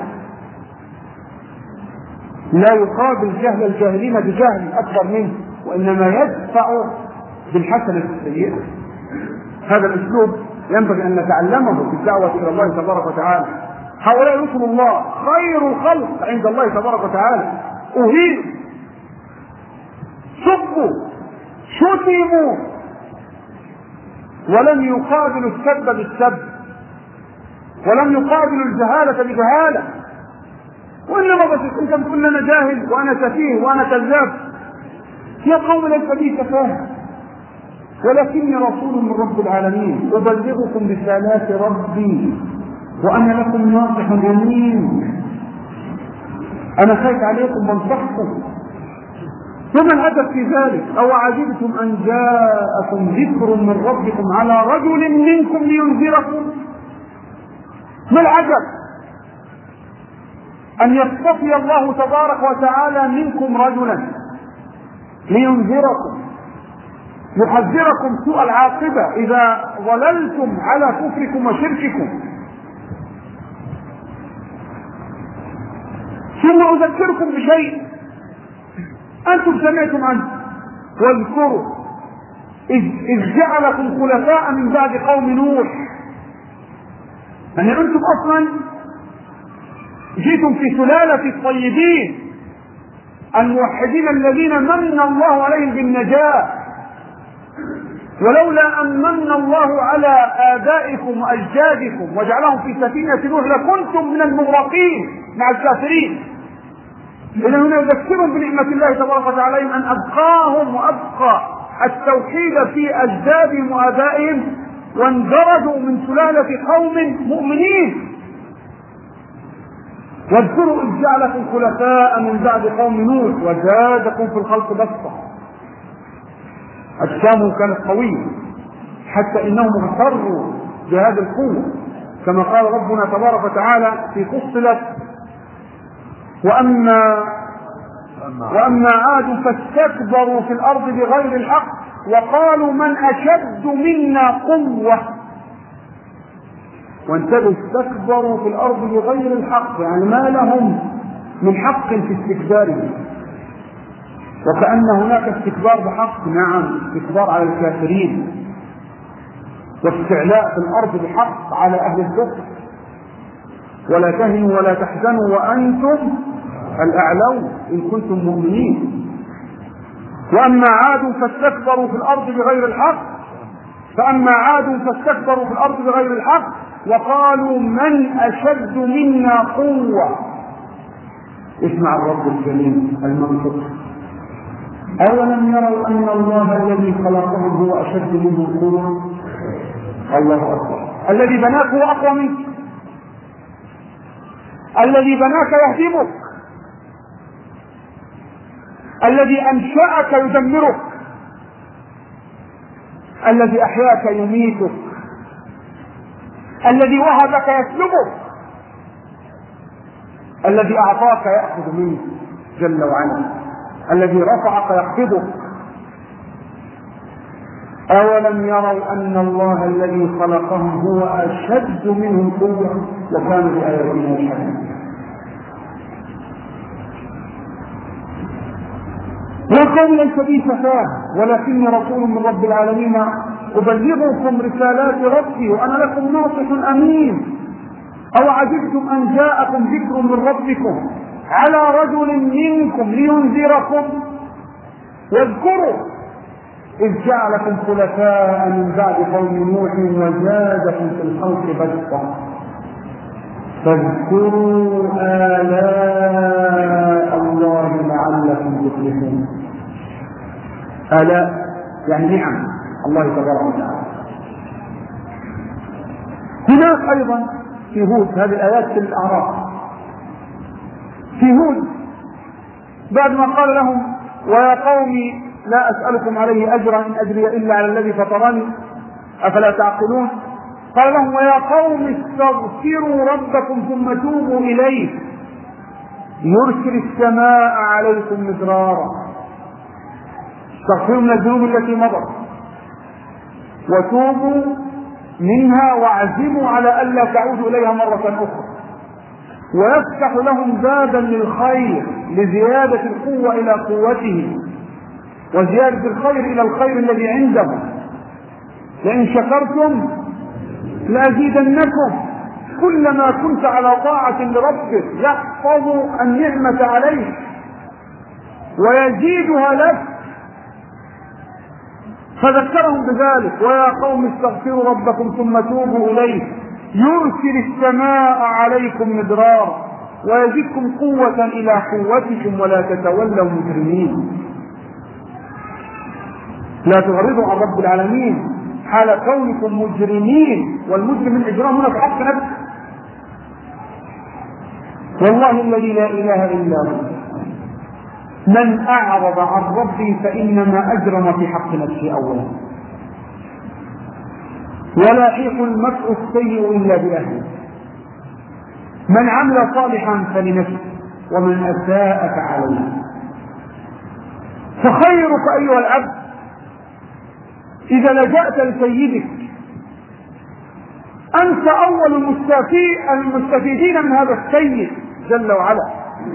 لا يقابل جهل الجاهلين بجهل أكبر منه وإنما يدفع بالحسنة السيئة. هذا الأسلوب ينبغي أن نتعلمه في الدعوة إلى الله تبارك وتعالى. هؤلاء رسل الله خير الخلق عند الله تبارك وتعالى أهينوا سبوا شتموا ولم يقابلوا السب بالسب ولم يقابلوا الجهالة بجهالة وإنما بس أنت تقول أنا جاهل وأنا سفيه وأنا كذاب. يا قوم ليس بي سفاهة ولكني رسول من رب العالمين أبلغكم رسالات ربي وأنا لكم ناصح أمين. أنا خايف عليكم وانصحكم. وما الهدف في ذلك؟ أو عجبتم أن جاءكم ذكر من ربكم على رجل منكم لينذركم؟ ما العجب أن يصطفي الله تبارك وتعالى منكم رجلا لينذركم يحذركم سوء العاقبة إذا ضللتم على كفركم وشرككم. ثم أذكركم بشيء أنتم سمعتم عنه واذكروا إذ, إذ جعلكم خلفاء من بعد قوم نوح. يعني أنتم أصلا جئتم في سلالة الطيبين الموحدين الذين من الله عليهم بالنجاة. ولولا أن من الله على آبائكم وأجدادكم وجعلهم في سفينة نوح لكنتم من المغرقين مع الكافرين. إذا هنا يذكرهم بنعمة الله تبارك وتعالى أن أبقاهم وأبقى التوحيد في أجدادهم وآبائهم واندرجوا من سلالة قوم مؤمنين. واذكروا إذ جعلكم خلفاء من بعد قوم نوح وزادكم في الخلق بسطة. أجسامهم كانت قوية حتى إنهم اغتروا بهذه القوة كما قال ربنا تبارك وتعالى في فصلت وأما وأما عاد فاستكبروا في الأرض بغير الحق وقالوا من أشد منا قوة. وانتبهوا استكبروا في الأرض بغير الحق يعني ما لهم من حق في استكبارهم. وكأن هناك استكبار بحق. نعم استكبار على الكافرين واستعلاء في الأرض بحق على أهل الكفر. ولا تهنوا ولا تحزنوا وأنتم الأعلون إن كنتم مؤمنين. وأما عاد فاستكبروا في الأرض بغير الحق فأما عاد فاستكبروا في الأرض بغير الحق وقالوا من أشد منا قوة. اسمع الرب الكريم المنطق. أولم يروا أن الله الذي خلقهم هو أشد منهم قوة. الله أكبر. الذي بناك هو أقوى منك. الذي بناك يهدمك. الذي أنشأك يدمرك. الذي أحياك يميتك. الذي وهبك يسلبك. الذي أعطاك يأخذ منك جل وعلا. الذي رفعك يخفضك. أولم يروا أن الله الذي خلقهم هو أشد منهم قوة وكانوا بآياتنا يجحدون. وقوم ليس بي سفاهة ولكني رسول من رب العالمين أبلغكم رسالات ربي وأنا لكم ناصح أمين. أو عجبتم أن جاءكم ذكر من ربكم على رجل منكم لينذركم. واذكروا إذ جعلكم خلفاء من بعد قوم نوح وزادكم في الخلق بسطة فاذكروا آلاء الله لعلكم تفلحون. آلاء يعني نعم الله تبارك وتعالى. هناك أيضا في هود، هذه الآيات في الأعراف، في هود بعد ما قال لهم ويا قوم لا أسألكم عليه أجرا إن أجري إلا على الذي فطرني أفلا تعقلون، قال لهم ويا قوم استغفروا ربكم ثم توبوا إليه يرسل السماء عليكم مدرارا. استغفروا من الذنوب التي مضت وتوبوا منها واعزموا على ألا تعودوا إليها مرة أخرى، ويفتح لهم بابا للخير لزيادة القوة إلى قوته وزيادة الخير إلى الخير الذي عندهم. لئن شكرتم لأزيدنكم. كلما كنت على طاعة لربك يحفظ النعمة عليك ويزيدها لك. فذكرهم بذلك ويا قوم استغفروا ربكم ثم توبوا إليه يرسل السماء عليكم مدرارا ويزدكم قوة إلى قوتكم ولا تتولوا مجرمين. لا تغرضوا عن رب العالمين حال كونكم مجرمين، والمجرم الإجرام هنا في حق نفسه. والله الذي لا إله إلا هو من أعرض عن ربي فإنما أجرم في حق نفسه أولا، ولا يحيق المكر السيء إلا بأهله. من عمل صالحا فلنفسه ومن أساء فعليه. فخيرك أيها العبد إذا لجأت لسيدك أنت أول المستفيدين من هذا السيد جل وعلا،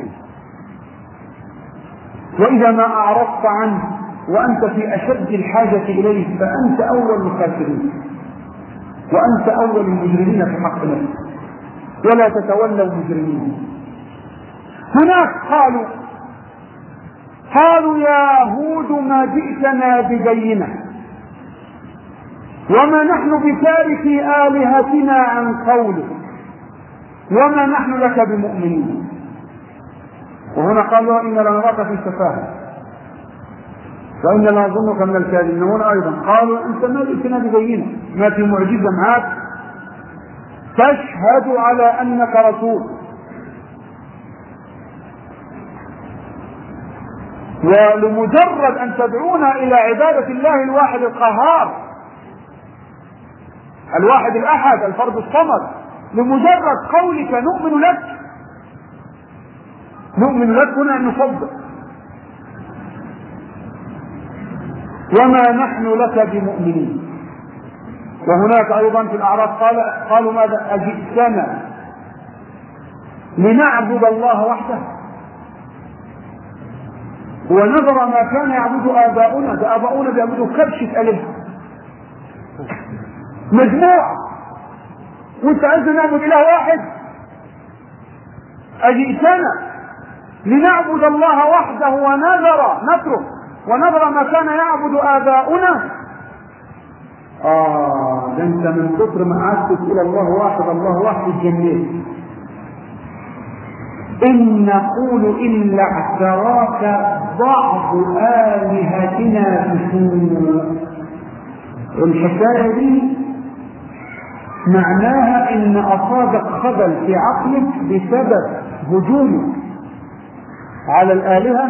وإذا ما أعرضت عنه وأنت في أشد الحاجة إليه فأنت أول الخاسرين وأنت أول المجرمين في حق نفسك، ولا تتولوا مجرمين. هناك قالوا قالوا يا هود ما جئتنا ببينة وما نحن بتاركي آلهتنا عن قولك وما نحن لك بمؤمنين. وهنا قالوا إن لنراك في سفاهة وإن لنظنك من الكاذبين. هنا أيضا قالوا أنت ما جئتنا ببينة، ما في معجزة معك تشهد على أنك رسول، ولمجرد أن تدعونا إلى عبادة الله الواحد القهار الواحد الأحد الفرد الصمد، لمجرد قولك نؤمن لك نؤمن لك هنا أن نصدق. وما نحن لك بمؤمنين. وهناك أيضا في الأعراف قال قالوا ماذا أجئتنا لنعبد الله وحده ونذر ما كان يعبد آباؤنا. ده آباؤنا بيعبدوا كبشة آلهة مجموعة وانت عايز نعبد إله واحد. أجئتنا لنعبد الله وحده ونذر نترك ونذر ما كان يعبد آباؤنا. آه ده انت من كثر ما عادت إلى الله واحد الله واحد الجنات. إن نقول إلا اعتراك بعض آلهتنا بسوء. الحكاية دي معناها إن أصابك خلل في عقلك بسبب هجومك على الآلهة،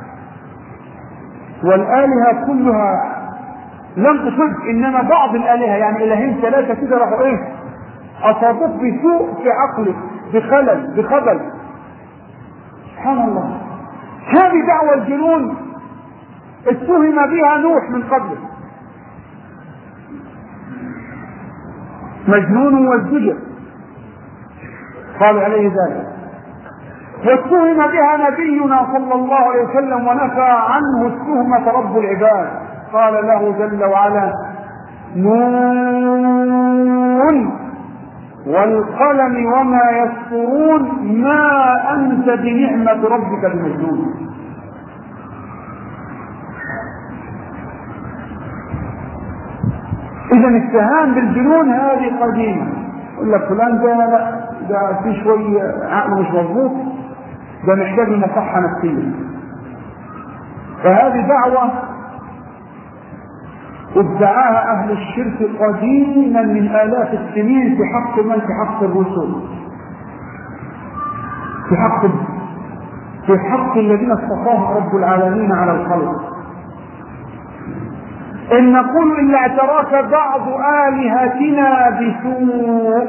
والآلهة كلها لم تصد، إنما بعض الآلهة يعني إلهين ثلاثة كده راحوا إيه أصابوك بسوء في عقلك بخلل بخبل. سبحان الله. هذه دعوة الجنون اتهم بها نوح من قبل، مجنون والزجر قال عليه ذلك، واتهم بها نبينا صلى الله عليه وسلم ونفى عنه التهمة رب العباد. قال له جل وعلا نون والقلم وما يسطرون ما أنت بنعمة ربك بمجنون. إذا الاتهام بالجنون هذه قديمة. يقول لك فلان ده لا ده في شوية عقله مش مضبوط، ده محتاج مصحة نفسية. فهذه دعوة ادعاها أهل الشرك قديما من آلاف السنين في حق من؟ في حق الرسل، في حق في حق الذين اصطفاهم رب العالمين على الخلق. إن نقول إلا اعتراك بعض آلهتنا بسوء.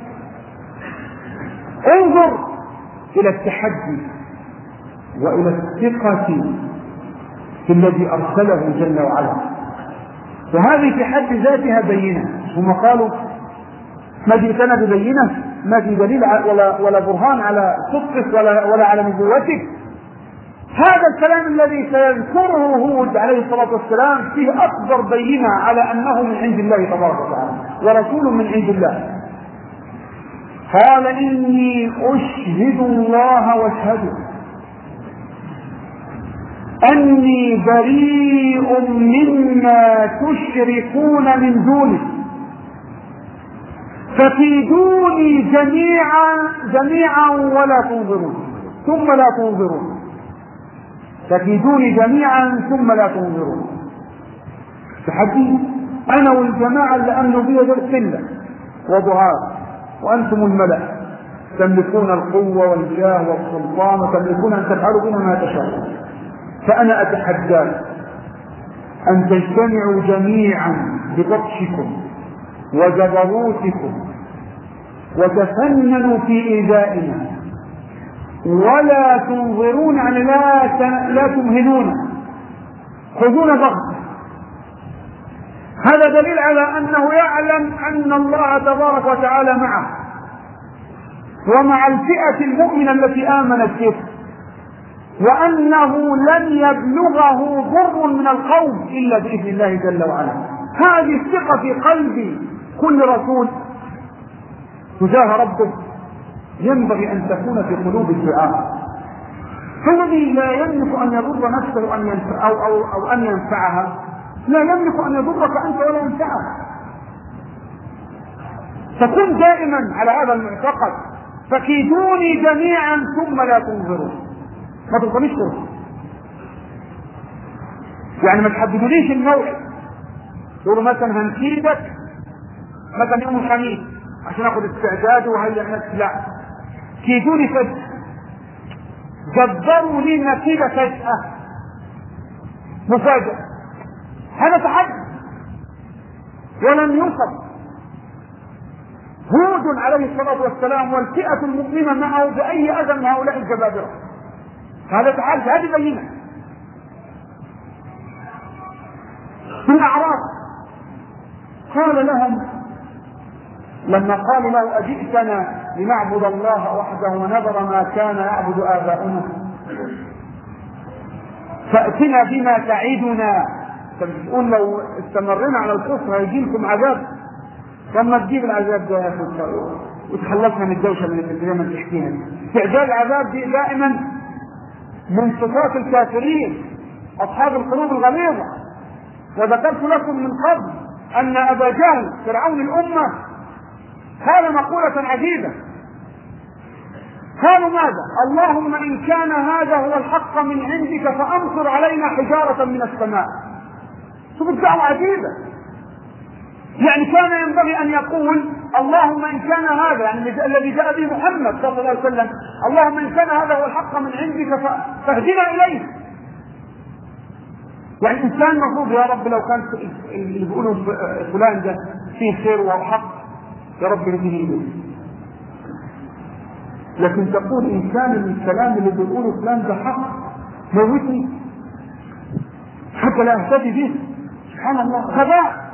انظر إلى التحدي وإلى الثقة في الذي أرسله جل وعلا، وهذه في حد ذاتها بينة. هم قالوا ما جئتنا ببينة، ما في دليل ولا, ولا برهان على صدقك ولا, ولا على نبوتك. هذا الكلام الذي سيذكره هود عليه الصلاة والسلام فيه أكبر بينة على أنه من عند الله تبارك وتعالى ورسول من عند الله. قال إني أشهد الله واشهدوا أني بريء مما تشركون من دونه فكيدوني جميعا جميعا ولا تنظرون ثم لا تنظرون فكيدوني جميعا ثم لا تنظرون. تحدي أنا والجماعة اللي أمنوا بي ذو قلة وضعاف، وأنتم الملأ تملكون القوة والجاه والسلطان وتملكون أن تفعلوا بنا ما تشاءون. فأنا أتحدى أن تجتمعوا جميعا ببطشكم وجبروتكم وتفننوا في إيذائنا ولا تنظرون، يعني لا لا تمهنون، خذون ضغط. هذا دليل على أنه يعلم أن الله تبارك وتعالى معه ومع الفئة المؤمنة التي آمنت به، وأنه لن يبلغه ضر من القوم إلا بإذن الله جل وعلا. هذه الثقة في قلب كل رسول تجاه ربه ينبغي أن تكون في قلوب الدعاء. فالذي لا يملك أن يضر نفسه أن ينفع أو, أو, أو أن ينفعها لا يملك أن يضرك أنت ولا ينفعها. فكن دائما على هذا المعتقد، فكيدوني جميعا ثم لا تنظرون. ما تنظرنيش فرصة، يعني ما تحددوليش الموعد تقولوا مثلا هنكيدك مثلا يوم الخميس عشان اخذ استعداد وهيئ نفسي، لا، كيدوني فجأة، جبروا لي النتيجة فجأة مفاجأة. هذا تحدي ولم يوصف هود عليه الصلاة والسلام والفئة المؤمنة معه بأي أذى من هؤلاء الجبابرة. هذا تعالى هذه بينة. في الأعراف قال لهم لما قالوا له أجئتنا لنعبد الله وحده ونذر ما كان يعبد آباؤنا فأتنا بما تعيدنا. تقول لو استمرنا على الكفر هيجي لكم عذاب، لما تجيب العذاب ده يا اخي وتخلصنا من الدوشه من اللي دايما تحكيها. استعجال العذاب دي دائما من صفات الكافرين اصحاب القلوب الغليظه. وذكرت لكم من قبل ان ابا جهل فرعون الامه قال مقوله عجيبه، قالوا ماذا؟ اللهم ان كان هذا هو الحق من عندك فامطر علينا حجاره من السماء. شوف الدعوه عجيبه، يعني كان ينبغي أن يقول اللهم إن كان هذا، يعني الذي جاء به محمد صلى الله عليه وسلم، اللهم إن كان هذا هو الحق من عندك فاهدنا إليه. يعني الإنسان مفروض يا رب لو كان اللي بيقولوا فلان ده فيه خير وحق يا رب اهدني إليه، لكن تقول إن كان الكلام اللي بيقوله فلان ده حق موتني حتى لا أهتدي به. سبحان الله، غباء.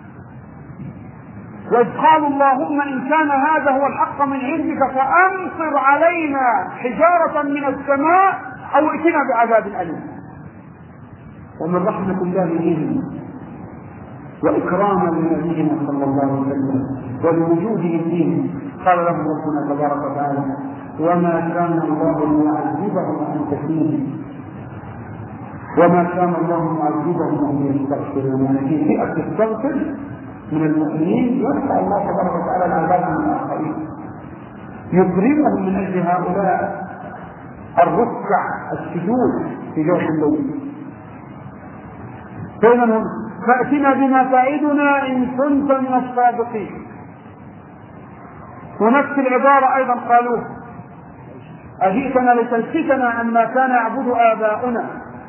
وإذ قالوا اللهم إن كان هذا هو الحق من عندك فأمطر علينا حجارة من السماء أو ائتنا بعذاب أليم. ومن رحمة الله بهم وإكراما لنبينا صلى الله عليه وسلم ولوجوده فيه قال لهم ربنا تبارك وتعالى وما كان الله ليعذبهم وأنت فيهم وما كان الله معذبهم وهم يستغفرون. يعني في فئة تستغفر من المؤمنين يرفع الله تبارك وتعالى العباد من الآخرين، يكرمهم من أجل هؤلاء الركع السجود في جوف الليل. فأتنا بما تعدنا إن كنت من الصادقين. ونفس العبارة أيضا قالوه: أجئتنا لتلفتنا عما كان يعبد آباؤنا.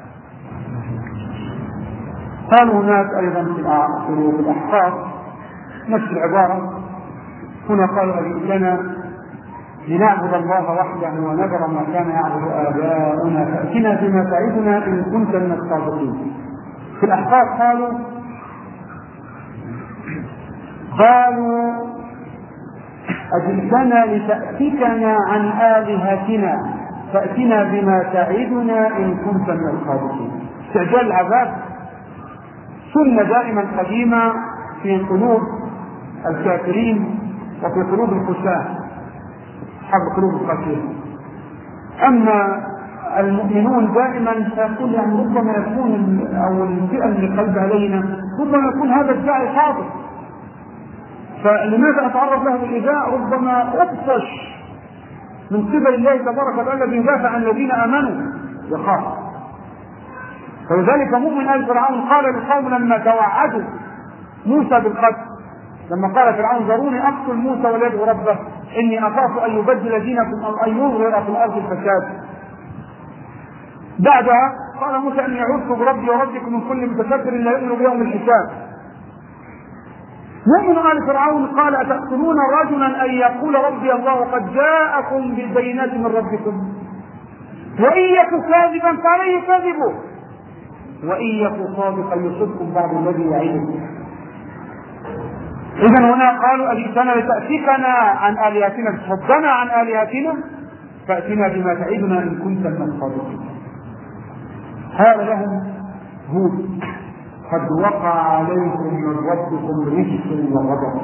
قالوا هناك أيضا في الأحقاف نفس العبارة، هنا قالوا: أجئتنا لنعبد الله وحده ونذر ما كان يعبد آباؤنا فأتنا بما تعدنا إن كنت من الصادقين. في الأحقاف قالوا قالوا أجئتنا لتأتكنا عن آلهتنا فأتنا بما تعدنا إن كنت من الصادقين. استعجال العذاب سنة دائما قديمة في قلوب الكافرين وفي قلوب القساة أصحاب قلوب القاسية. أما المؤمنون دائما سيقول يعني ربما يكون أو الفئة اللي قلبها لينا ربما يكون هذا الداعي صادق، فلماذا أتعرض له بالإيذاء؟ ربما أبطش من قبل الله تبارك وتعالى الذي يدافع عن الذين آمنوا يخاف. فلذلك مؤمن آل فرعون قال للقوم لما توعدوا موسى بالقتل، لما قال فرعون: ذروني أقتل موسى وليدعو ربه إني أخاف أن يبدل دينكم أو أن يظهر في الأرض الفساد. بعدها قال موسى: إني أعوذ بربي وربكم من كل متكبر لا يؤمن بيوم الحساب. مؤمن آل فرعون قال: أتقتلون رجلا أن يقول ربي الله وقد جاءكم بالبينات من ربكم وإن يك كاذبا فعليه كذبه وإن يك صادقا يصبكم بعض الذي يعيدكم. إذن هنا قالوا: أجئتنا لتأتيكنا عن آلهتنا تصدنا عن آلهتنا فأتنا بما تعدنا إن كنت من الصادقين. هذا لهم هود: قد وقع عليكم من ربكم رجس وغضب،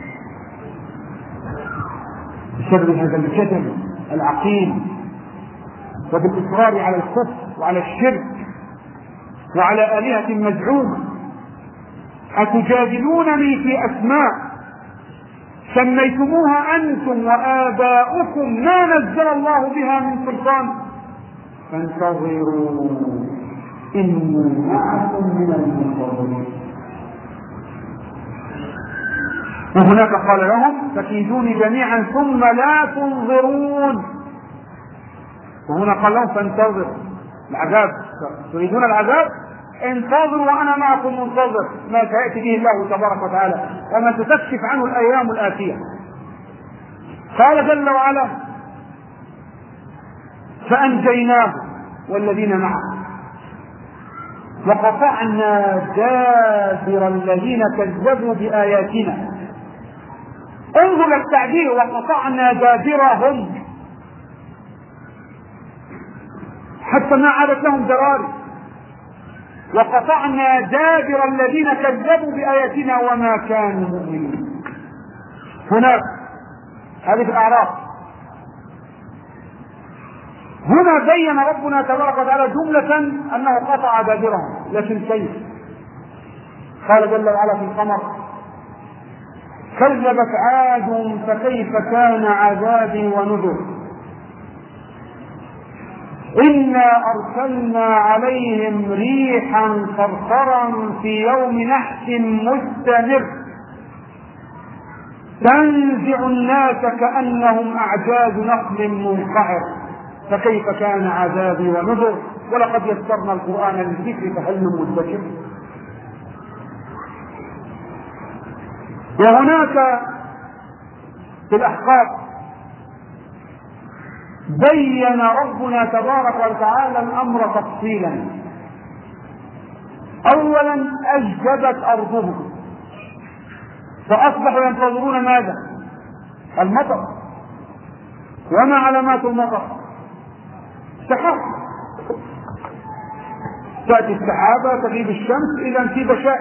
بسبب هذا الجدل العقيم وبالإصرار على الكفر وعلى الشرك وعلى آلهة مزعومة. أتجادلونني في أسماء سميتموها أنتم وآباؤكم ما نزل الله بها من سلطان فانتظروا إني معكم من المنتظرين. وهناك قال لهم: فكيدوني جميعا ثم لا تنظرون. وهنا قال لهم: فانتظر العذاب، تريدون العذاب؟ انتظروا وأنا معكم منتظر ما سيأتي به الله تبارك وتعالى وما تكشف عنه الأيام الآتية. قال جل وعلا: فأنجيناه والذين معه وقطعنا دابر الذين كذبوا بآياتنا. انظر التعبير: وقطعنا دابرهم، حتى ما عادت لهم دراري. وقطعنا دابر الذين كذبوا بآياتنا وما كانوا مؤمنين. هناك هذه في الأعراف. هنا بين ربنا تبارك وتعالى جملة أنه قطع دابرهم، لكن كيف؟ قال جل وعلا في القمر: كذبت عاد فكيف كان عذابي ونذر إنا أرسلنا عليهم ريحا صرصرا في يوم نحس مستمر تنزع الناس كأنهم أعجاز نخل منقعر فكيف كان عذابي ونذر ولقد يسرنا القرآن للذكر فهل من مدكر. وهناك في الأحقاف بين ربنا تبارك وتعالى الأمر تفصيلا. أولا أجدبت أرضهم فأصبحوا ينتظرون ماذا؟ المطر. وما علامات المطر؟ سحاب، تأتي السحابة تغيب الشمس إلى أن تغيب شيء.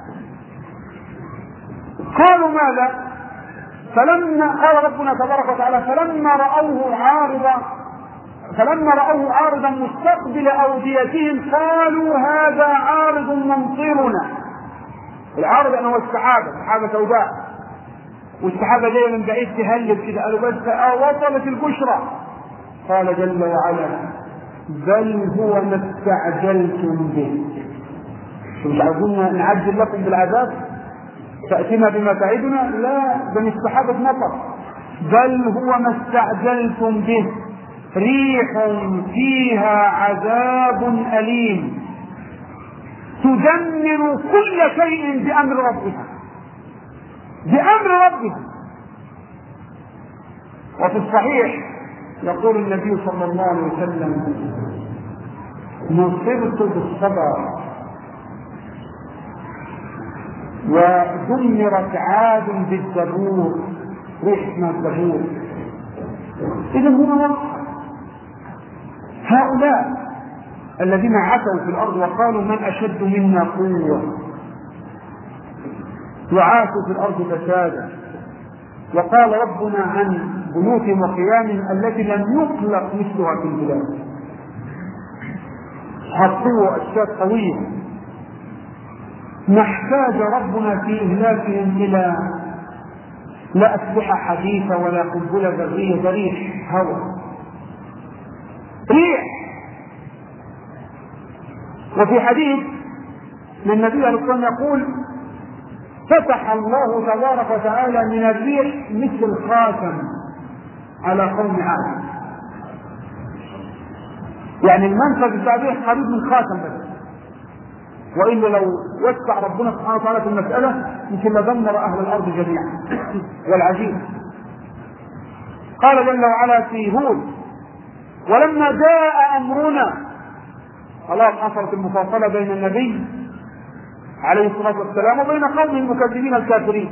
قالوا ماذا؟ فلما قال ربنا تبارك وتعالى: فلما رأوه عارضا فلما رأوه عارضا مستقبل أوديتهم قالوا هذا عارض ممطرنا العارض أنا هو السحابة، سحابة سوداء، والسحابة جاية من بعيد تهلب كده، قالوا بس آه وصلت البشرى. قال جل وعلا بل هو ما استعجلتم به. مش عاوزين نعجل لكم بالعذاب تأتينا بما تعدنا؟ لا، ده مش سحابة مطر، بل هو ما استعجلتم به ريح فيها عذاب أليم تدمر كل شيء بأمر ربها، بأمر ربها. وفي الصحيح يقول النبي صلى الله عليه وسلم نصرت بالصبر ودمرت عاد بالزبور، ريحنا الزبور. إذا هنا وقت هؤلاء الذين عتوا في الأرض وقالوا من أشد منا قوة، وعاشوا في الأرض فسادا، وقال ربنا عن بيوتهم وقيامهم التي لم يخلق مثلها في البلاد، حطوا أشياء قوية. ما احتاج ربنا في إهلاكهم إلى لا أسلحة حديثة ولا قنبلة ذرية، ده ريح هواء، ريح. وفي حديث من النبي عليه الصلاة والسلام يقول فتح الله تبارك وتعالى من الريح مثل خاتم على قوم عاد، يعني المنفذ بتاع الريح قريب من خاتم بس، وإلا لو وسع ربنا سبحانه وتعالى في المسألة يمكن لدمر أهل الأرض جميعا. والعجيب قال جل وعلا في هود ولما جاء أمرنا، خلاص حصلت المفاصلة بين النبي عليه الصلاة والسلام وبين قوم المكذبين الكافرين.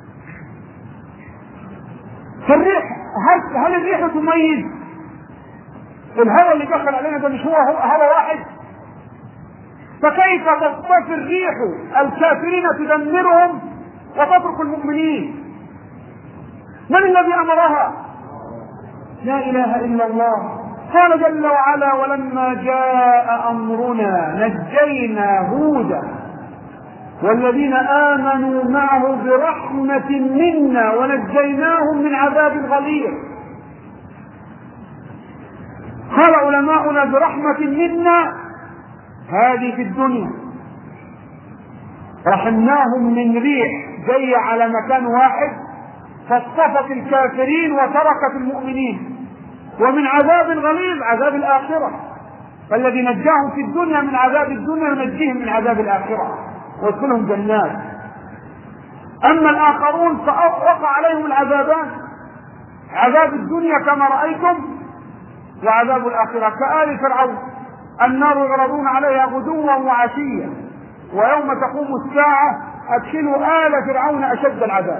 فالريح هل, هل الريح تميز؟ الهواء اللي دخل علينا ده مش هو هواء واحد؟ فكيف تصطفي الريح الكافرين تدمرهم وتترك المؤمنين؟ من الذي أمرها؟ لا إله إلا الله. قال جل وعلا ولما جاء أمرنا نجينا هودا والذين آمنوا معه برحمة منا ونجيناهم من عذاب غليظ. قال علماؤنا برحمة منا هذه في الدنيا، رحمناهم من ريح جاي على مكان واحد فاصطفت الكافرين وتركت المؤمنين، ومن عذاب غليظ عذاب الآخرة، فالذي نجاهم في الدنيا من عذاب الدنيا ننجيهم من عذاب الآخرة ويدخلهم جنات. أما الآخرون فوقع عليهم العذابان، عذاب الدنيا كما رأيتم وعذاب الآخرة كآل فرعون، النار يعرضون عليها غدوا وعشيا ويوم تقوم الساعة أدخلوا آل فرعون أشد العذاب.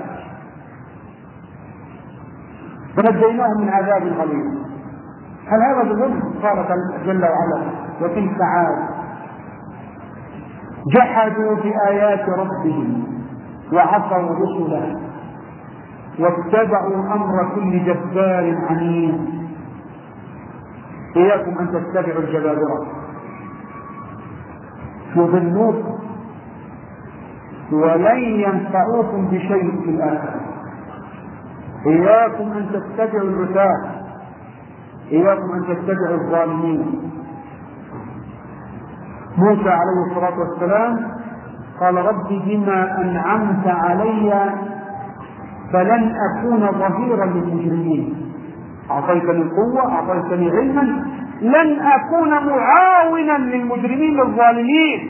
ونجيناهم من عذاب غليظ. هل هذا بظلم؟ قال جل وعلا وتلك عاد جحدوا بآيات ربهم وعصوا رسله واتبعوا أمر كل جبار عنيد. إياكم أن تتبعوا الجبابرة يضلوكم ولن ينفعوكم بشيء في الآخرة. إياكم أن تتبعوا العتاة، إياكم أن تتبعوا الظالمين. موسى عليه الصلاة والسلام قال رب بما أنعمت علي فلن أكون ظهيرا للمجرمين. أعطيتني القوة، أعطيتني علما، لن أكون معاونا للمجرمين الظالمين.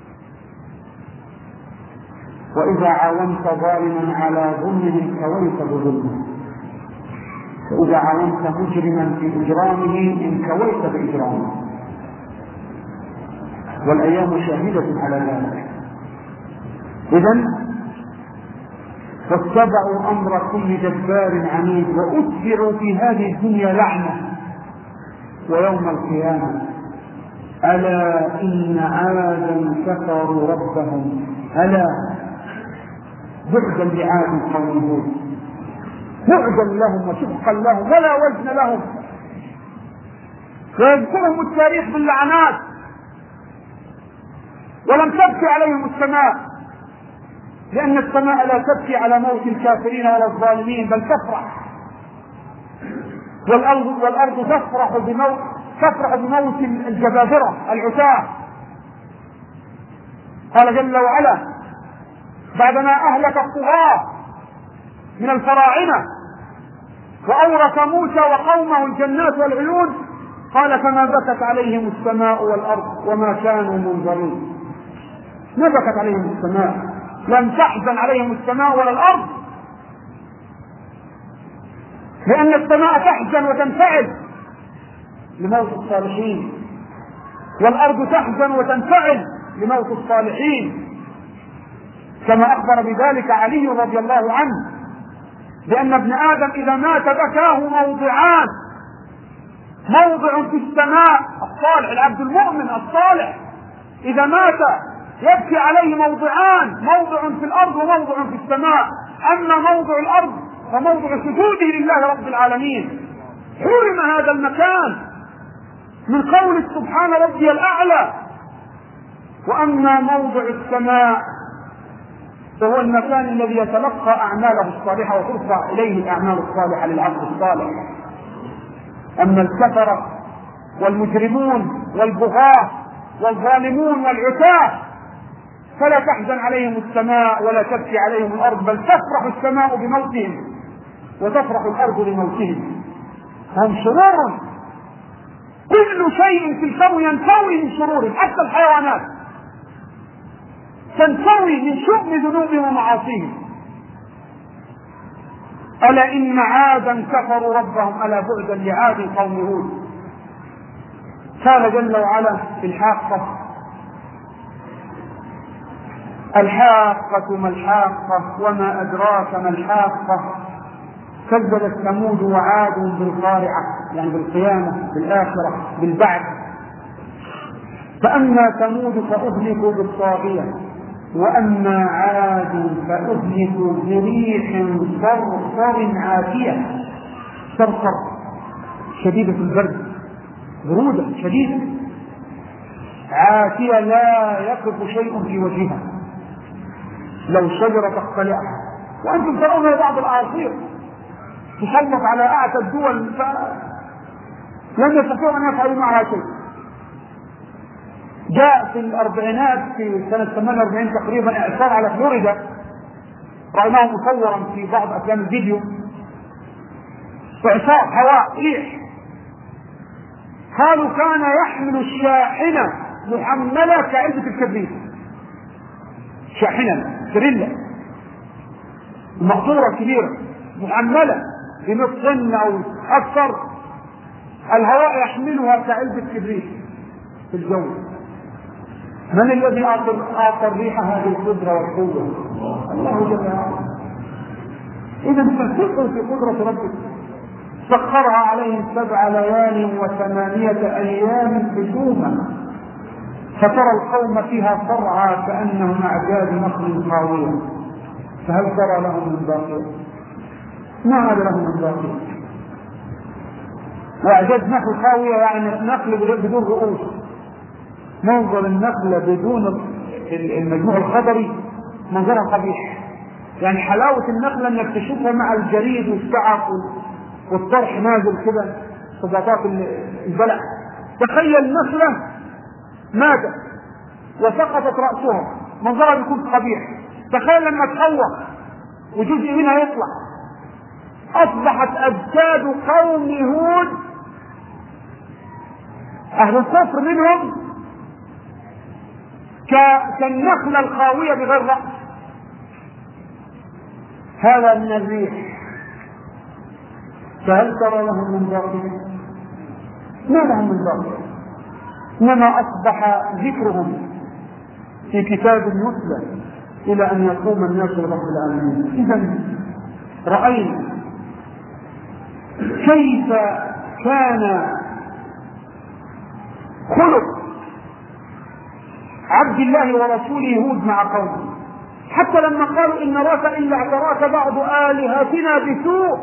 وإذا عاونت ظالما على ظلمه انكويت بظلمه، وإذا عاونت مجرما في إجرامه انكويت بإجرامه، والأيام شاهدة على ذلك. إذن واتبعوا أمر كل جبار عنيد وأتبعوا في هذه الدنيا لعنة ويوم القيامة ألا إن عادا كفروا ربهم ألا بعدا لعاد قوم هود، بعدا لهم وشقا لهم ولا وزن لهم. ويذكرهم التاريخ باللعنات ولم تبكي عليهم السماء لأن السماء لا تبكي على موت الكافرين ولا الظالمين بل تفرح، والأرض, والأرض تفرح بموت تفرح بموت الجبابرة العتاة. قال جل وعلا بعدما أهلك الطغاة من الفراعنة وأورث موسى وقومه الجنات والعيون قال فما بكت عليهم السماء والأرض وما كانوا منظرين. ما بكت عليهم السماء، لم تحزن عليهم السماء ولا الأرض، لأن السماء تحزن وتنفعل لموت الصالحين، والأرض تحزن وتنفعل لموت الصالحين، كما أخبر بذلك علي رضي الله عنه لأن ابن آدم إذا مات بكاه موضعان، موضع في السماء الصالح، العبد المؤمن الصالح إذا مات يبكي عليه موضعان، موضع في الأرض وموضع في السماء. أما موضع الأرض فموضع سجوده لله رب العالمين، حرم هذا المكان من قول سبحان ربي الأعلى. وأما موضع السماء فهو المكان الذي يتلقى أعماله الصالحة وترفع إليه الأعمال الصالحة للعبد الصالح. أما الكفرة والمجرمون والبغاة والظالمون والعتاة فلا تحزن عليهم السماء ولا تبكي عليهم الأرض، بل تفرح السماء بموتهم وتفرح الأرض لموتهم. هم شرور، كل شيء في الكون ينتوي من شرورهم، حتى الحيوانات تنتوي من شؤم ذنوبهم ومعاصيهم. ألا إن عادا كفروا ربهم ألا بعدا لعاد قوم هود. قال جل وعلا في الحاقة الحاقة ما الحاقة وما أدراك ما الحاقة كذبت ثمود وعاد بالقارعة، يعني بالقيامة بالآخرة بالبعث. فأما ثمود فأهلكوا بالطاغية وأما عاد فأهلكوا بريح صرصر عاتية. صرصر شديدة البرد، برودة شديدة عاتية لا يقف شيء في وجهها، لو شجرة تقتلعها. وأنتم ترون بعض الأعاصير تسلط على أعتى الدول فلم يستطيعوا أن يفعلوا معها شيء. جاء في الأربعينات في سنة ثمانية وأربعين تقريبا إعصار على فلوريدا، رأيناه مصورا في بعض أفلام الفيديو، إعصار هواء ريح. قالوا كان يحمل الشاحنة محملة كعلبة الكبريت، شاحنة تريلا مقطورة كبيرة محملة بمئة طن أو أكثر، الهواء يحملها كعلبة كبريت في الجو. من الذي أعطى الريح هذه القدرة والقوة؟ الله جل وعلا. إذا فثقوا في قدرة ربك. سخرها عليهم سبع ليال وثمانية أيام حسوما فترى القوم فيها صرعى كأنهم أعجاز نخل خاوية فهل ترى لهم من باقية؟ ما هذا لهم من باقية؟ وأعجاز نخل خاوية يعني نخل بدون رؤوس. منظر النخلة بدون المجموع الخضري منظرها قبيح. يعني حلاوة النخلة انك تشوفها مع الجريد والسعف والطرح نازل كده صداقات البلع. تخيل نخلة ماتت وسقطت رأسها منظرها بيكون قبيح. تخيل لما تخوخ وجزء منها يطلع. أصبحت أجساد قوم هود أهل الكفر منهم كالنخلة الخاوية بغير رأس. هذا من الريح. فهل ترى لهم من باقية؟ ما لهم من باقية، إنما أصبح ذكرهم في كتاب يتلى إلى أن يقوم الناس لرب العالمين. إذا رأينا كيف كان خلق عبد الله ورسوله هود مع قومه، حتى لما قالوا إن نراك إلا اعتراك بعض آلهتنا بسوء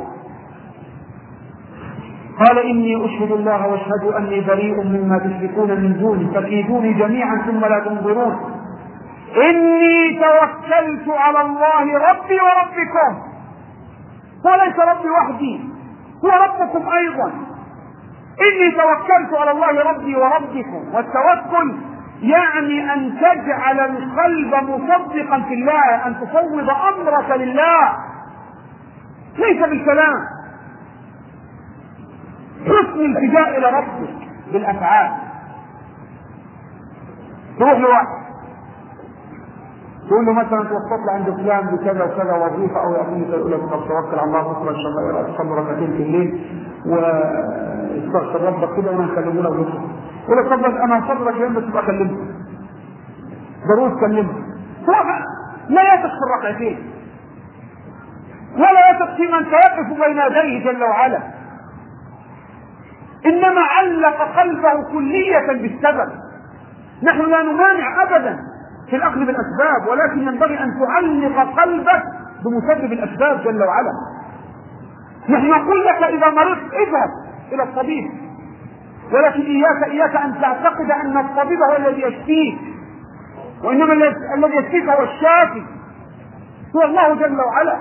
قال إني أشهد الله واشهد أني بريء مما تشركون من دونه فكيدوني جميعا ثم لا تنظرون إني توكلت على الله ربي وربكم، هو ليس ربي وحدي، هو ربكم أيضا. إني توكلت على الله ربي وربكم. والتوكل يعني أن تجعل القلب مصدقا في الله، أن تفوض أمرك لله، ليس بالكلام. حسن الالتجاء إلى ربك بالأفعال. تروح لواحد تقول له مثلا توسط لي عند فلان بكذا وكذا وظيفه، او يقول لك يقول لك طب توكل على الله بكره ان شاء الله تصلي ركعتين في الليل واستغفر ربك كده وانا هكلمه لك بكره. يقول لك طب انا هصلي ركعتين بس تبقى اكلمه، ضروري تكلمه. هو لا يثق في الركعتين ولا يثق في من سيقف بين يديه جل وعلا، انما علق قلبه كليه بالسبب. نحن لا نمانع ابدا في الاخذ بالاسباب، ولكن ينبغي ان تعلق قلبك بمسبب الاسباب جل وعلا. نحن نقول لك اذا مرضت اذهب الى الطبيب، ولكن اياك اياك ان تعتقد ان الطبيب هو الذي يشفيك، وانما الذي يشفيك هو الشافي، هو الله جل وعلا.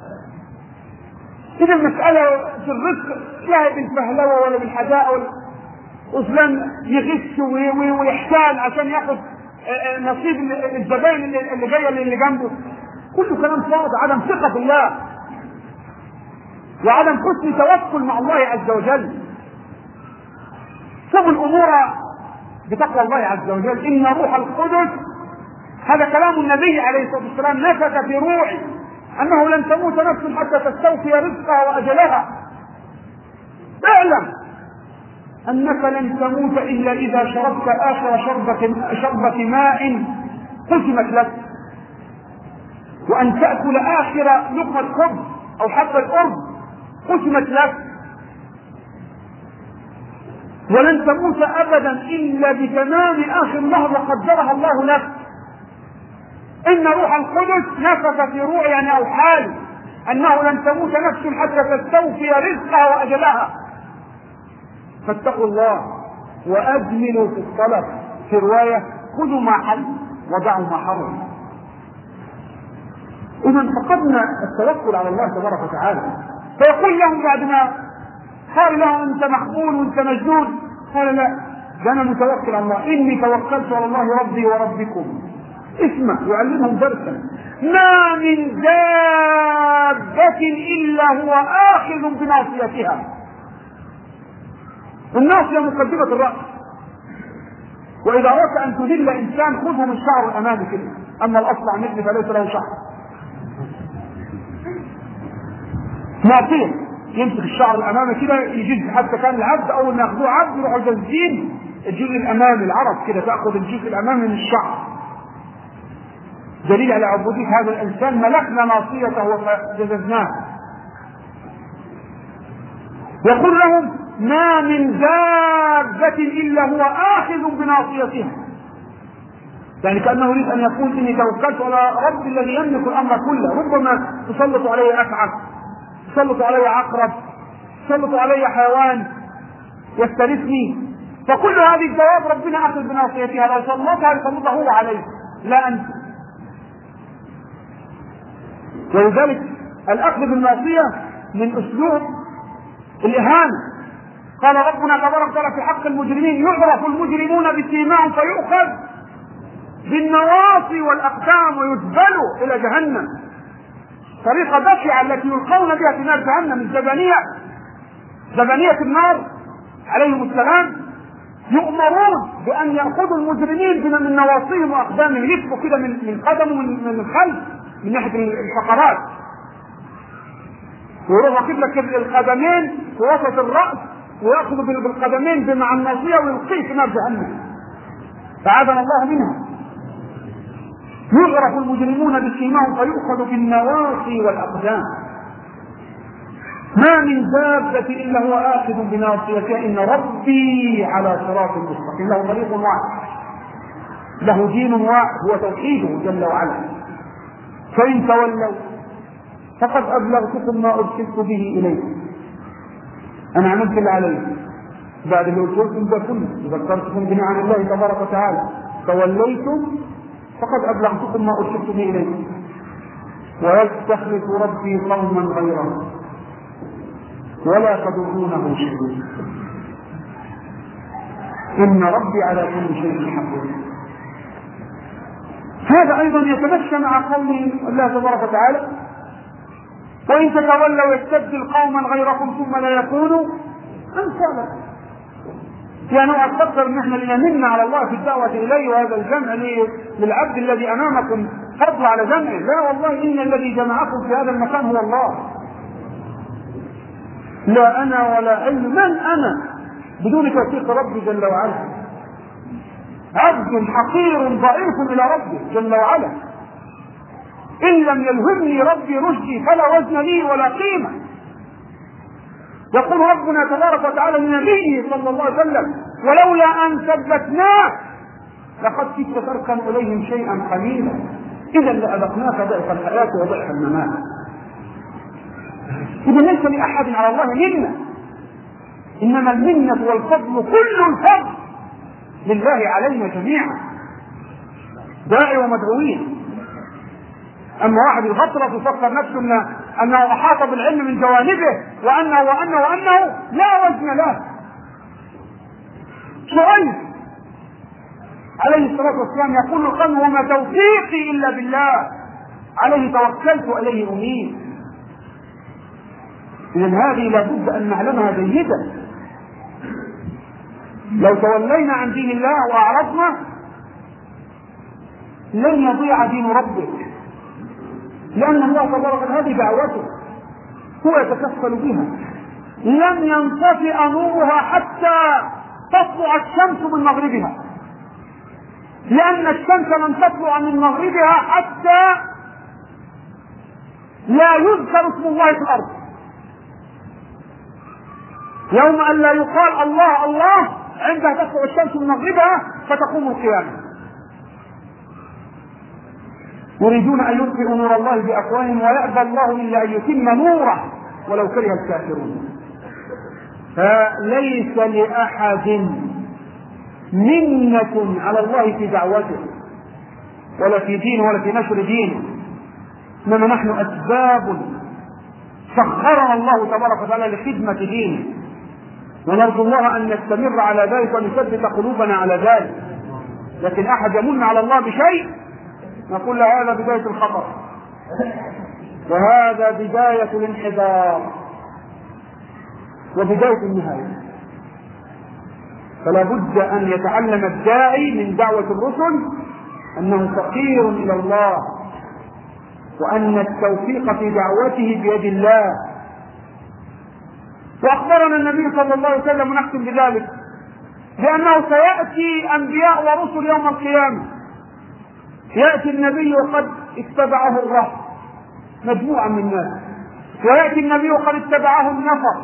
اذا المساله في الرزق لا بالفهلوه ولا بالحداء، وفلان يغش ويحتال عشان ياخذ نصيب الزبائن اللي جايه اللي جنبه، كله كلام فاضي، عدم ثقه بالله وعدم حسن توكل مع الله عز وجل. سب الامور بتقوى الله عز وجل. ان روح القدس، هذا كلام النبي عليه الصلاه والسلام، نفث في روحي انه لن تموت نفس حتى تستوفي رزقها واجلها. اعلم انك لن تموت الا اذا شربت اخر شربة, شربة ماء قسمت لك، وان تأكل اخر لقمة خبز او حبة ارز قسمت لك، ولن تموت ابدا الا بتمام اخر لحظة قدرها الله لك. ان روح القدس نفث في روحي يعني او حالي انه لن تموت نفس حتى تستوفي رزقها واجلها. فاتقوا الله واجملوا في الطلب، في روايه خذوا ما حل ودعوا ما حرم. اذا فقدنا التوكل على الله تبارك وتعالى. فيقول لهم بعد ما قال لهم انت محمول وانت مجنون، قال لا، ده انا متوكل على الله. اني توكلت على الله ربي وربكم. اسمع، يعلمهم درسا: ما من دابة الا هو اخذ بناصيتها. الناصية مقدمة الرأس، وإذا أردت أن تذل إنسان خذه من الشعر الأمامي كده، أما الأصلع مثل فليس له شعر. ناصية يمسك الشعر الأمامي كده يجز، حتى كان العبد أول ما يأخذوه عبد يروحوا جازين الجزء الأمامي، العرب كده تأخذ الجزء الأمامي من الشعر، دليل على عبودية هذا الإنسان. ملكنا ناصيته وجززناه. يقول لهم: ما من دابة إلا هو آخذ بناصيتها. يعني كأنه يريد أن يقول: إني توكلت على ربي الذي يملك الأمر كله. ربما تسلط علي أفعى، تسلط علي عقرب، تسلط علي حيوان يسترسني، فكل هذه الدواب ربنا أخذ بناصيتها، لو سلطها يسلطها هو عليه لا أنت. ولذلك الأخذ بالناصية من أسلوب الإهانة. قال ربنا تبارك وتعالى في حق المجرمين: يعرف المجرمون بسيماهم فيؤخذ بالنواصي والأقدام ويجبلوا إلى جهنم. طريقة بشعة التي يلقون بها في نار جهنم. الزبانية، زبانية النار عليهم السلام، يؤمرون بأن يأخذوا المجرمين من نواصيهم وأقدامهم، يلفوا كده من قدم ومن الخلف من ناحية الفقرات، ويروح واخد لك القدمين في وسط الرأس ويأخذ بالقدمين مع الناصية ويلقيه في نار جهنم، فعاذنا الله منها. يعرف المجرمون بسيماهم فيؤخذ بالنواصي والأقدام. ما من دابة إلا هو آخذ بناصيتها. إن ربي على صراط مستقيم. له طريق واحد، له دين واحد، هو توحيده جل وعلا. فإن تولوا فقد أبلغتكم ما أرسلت به إليكم. أنا عملت اللي علي بعد اللي قلت لكم ده كله، ذكرتكم بنعم الله تبارك وتعالى. توليتم فقد أبلغتكم ما أرشدت به إليه، ويستخلف ربي قوما غيره ولا تضرونه شيئا، إن ربي على كل شيء حفيظ. هذا أيضا يتمشى مع قول الله تبارك وتعالى: وإن تتولوا يستبدل قوما غيركم ثم لا يكونوا أمثالكم. يعني أفكر ان احنا لنمن على الله في الدعوة إليه، وهذا الجمع للعبد الذي أمامكم فضل على جمعه. لا والله، إن الذي جمعكم في هذا المكان هو الله، لا أنا ولا علم. من أنا بدون توفيق ربي جل وعلا؟ عبد حقير ضعيف إلى ربه جل وعلا. إن لم يلهمني ربي رشدي فلا وزن لي ولا قيمة. يقول ربنا تبارك وتعالى لنبيه صلى الله عليه وسلم: ولولا أن ثبتناك لقد كدت تركن إليهم شيئا قليلا، إذا لأذقناك ضعف الحياة وضعف الممات. إذا ليس لأحد على الله منة، إنما المنة والفضل كل الفضل لله علينا جميعا، داعي ومدعوين. أما واحد الغطرة يفكر نفسه إنه, أنه أحاط بالعلم من جوانبه وأنه وأنه وأنه لا وزن له. شعيب عليه الصلاة والسلام يقول: القلب وما توفيقي إلا بالله، عليه توكلت وإليه أنيب. إذن هذه لابد أن نعلمها جيدا. لو تولينا عن دين الله وأعرضنا لن يضيع دين ربك، لأن الله تبارك وتعالى هذه دعوته، هو يتكفل بها. لن ينطفئ نورها حتى تطلع الشمس من مغربها، لأن الشمس لن تطلع من مغربها حتى لا يذكر اسم الله في الأرض. يوم أن لا يقال الله الله عندها تطلع الشمس من مغربها فتقوم القيامة. يريدون أن يطفئوا نور الله بأفواههم ويأبى الله إلا أن يتم نوره ولو كره الكافرون. فليس لأحد منة على الله في دعوته ولا في دينه ولا في نشر دينه، إنما نحن أسباب سخرنا الله تبارك وتعالى لخدمة دينه، ونرجو الله أن نستمر على ذلك وأن يثبت قلوبنا على ذلك. لكن أحد يمن على الله بشيء نقول له هذا بداية الخطر، وهذا بداية الانحدار وبداية النهاية. فلا بد أن يتعلم الداعي من دعوة الرسل أنه فقير إلى الله، وأن التوفيق في دعوته بيد الله. وأخبرنا النبي صلى الله عليه وسلم، ونختم بذلك، بأنه سيأتي أنبياء ورسل يوم القيامة، يأتي النبي وقد اتبعه الرهط مجموعة من الناس، ويأتي النبي وقد اتبعه النفر،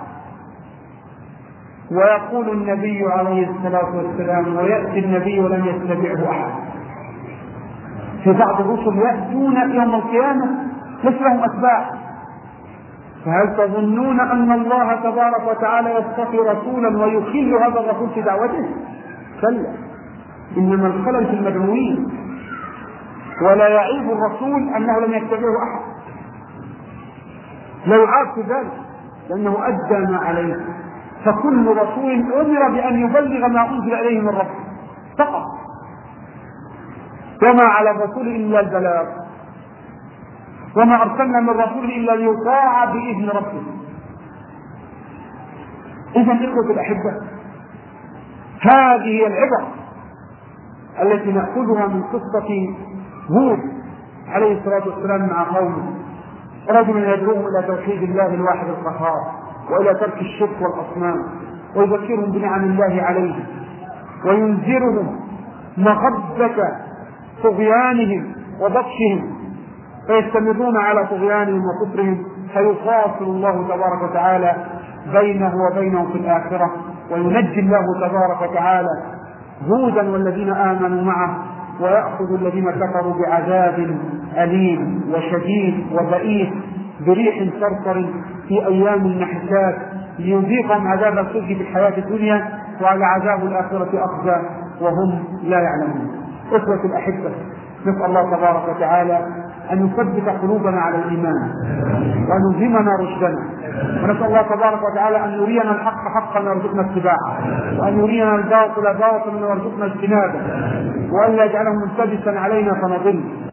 ويقول النبي عليه الصلاة والسلام: ويأتي النبي ولم يتبعه أحد. في بعض الرسل يأتون يوم القيامة ليس لهم أتباع. فهل تظنون أن الله تبارك وتعالى يصطفي رسولا ويخل هذا الرسول في دعوته؟ كلا، إنما الخلل في المدعوين. ولا يعيب الرسول أنه لم يتبعه أحد، لا يعاب في ذلك، لأنه أدى ما عليه. فكل رسول أمر بأن يبلغ ما أنزل إليه من ربه فقط، وما على الرسول إلا البلاغ، وما أرسلنا من رسول إلا ليطاع بإذن ربه. إذن إخوة الأحبة، هذه العبر التي نأخذها من قصة هود عليه الصلاة والسلام مع قومه، رجل يدعوهم إلى توحيد الله الواحد القهار، وإلى ترك الشرك والأصنام، ويذكرهم بنعم الله عليهم، وينذرهم مغبة طغيانهم وبطشهم، فيستمرون على طغيانهم وكفرهم، فيفاصل الله تبارك وتعالى بينه وبينهم في الآخرة، وينجي الله تبارك وتعالى هودا والذين آمنوا معه، ويأخذ الذين كفروا بعذاب أليم وشديد وبئيس بريح صرصر في أيام النحسات، ليذيقهم عذاب الخزي في الحياة الدنيا، وعلى عذاب الآخرة أخزى وهم لا يعلمون. إخوة الأحبة، نسأل الله تبارك وتعالى أن يثبت قلوبنا على الإيمان وأن يلهمنا رشدنا، ونسأل الله تبارك وتعالى أن يرينا الحق حقا ويرزقنا اتباعه، وأن يرينا الباطل باطلا ويرزقنا اجتنابه، وأن لا يجعله ملتبسا علينا فنضل.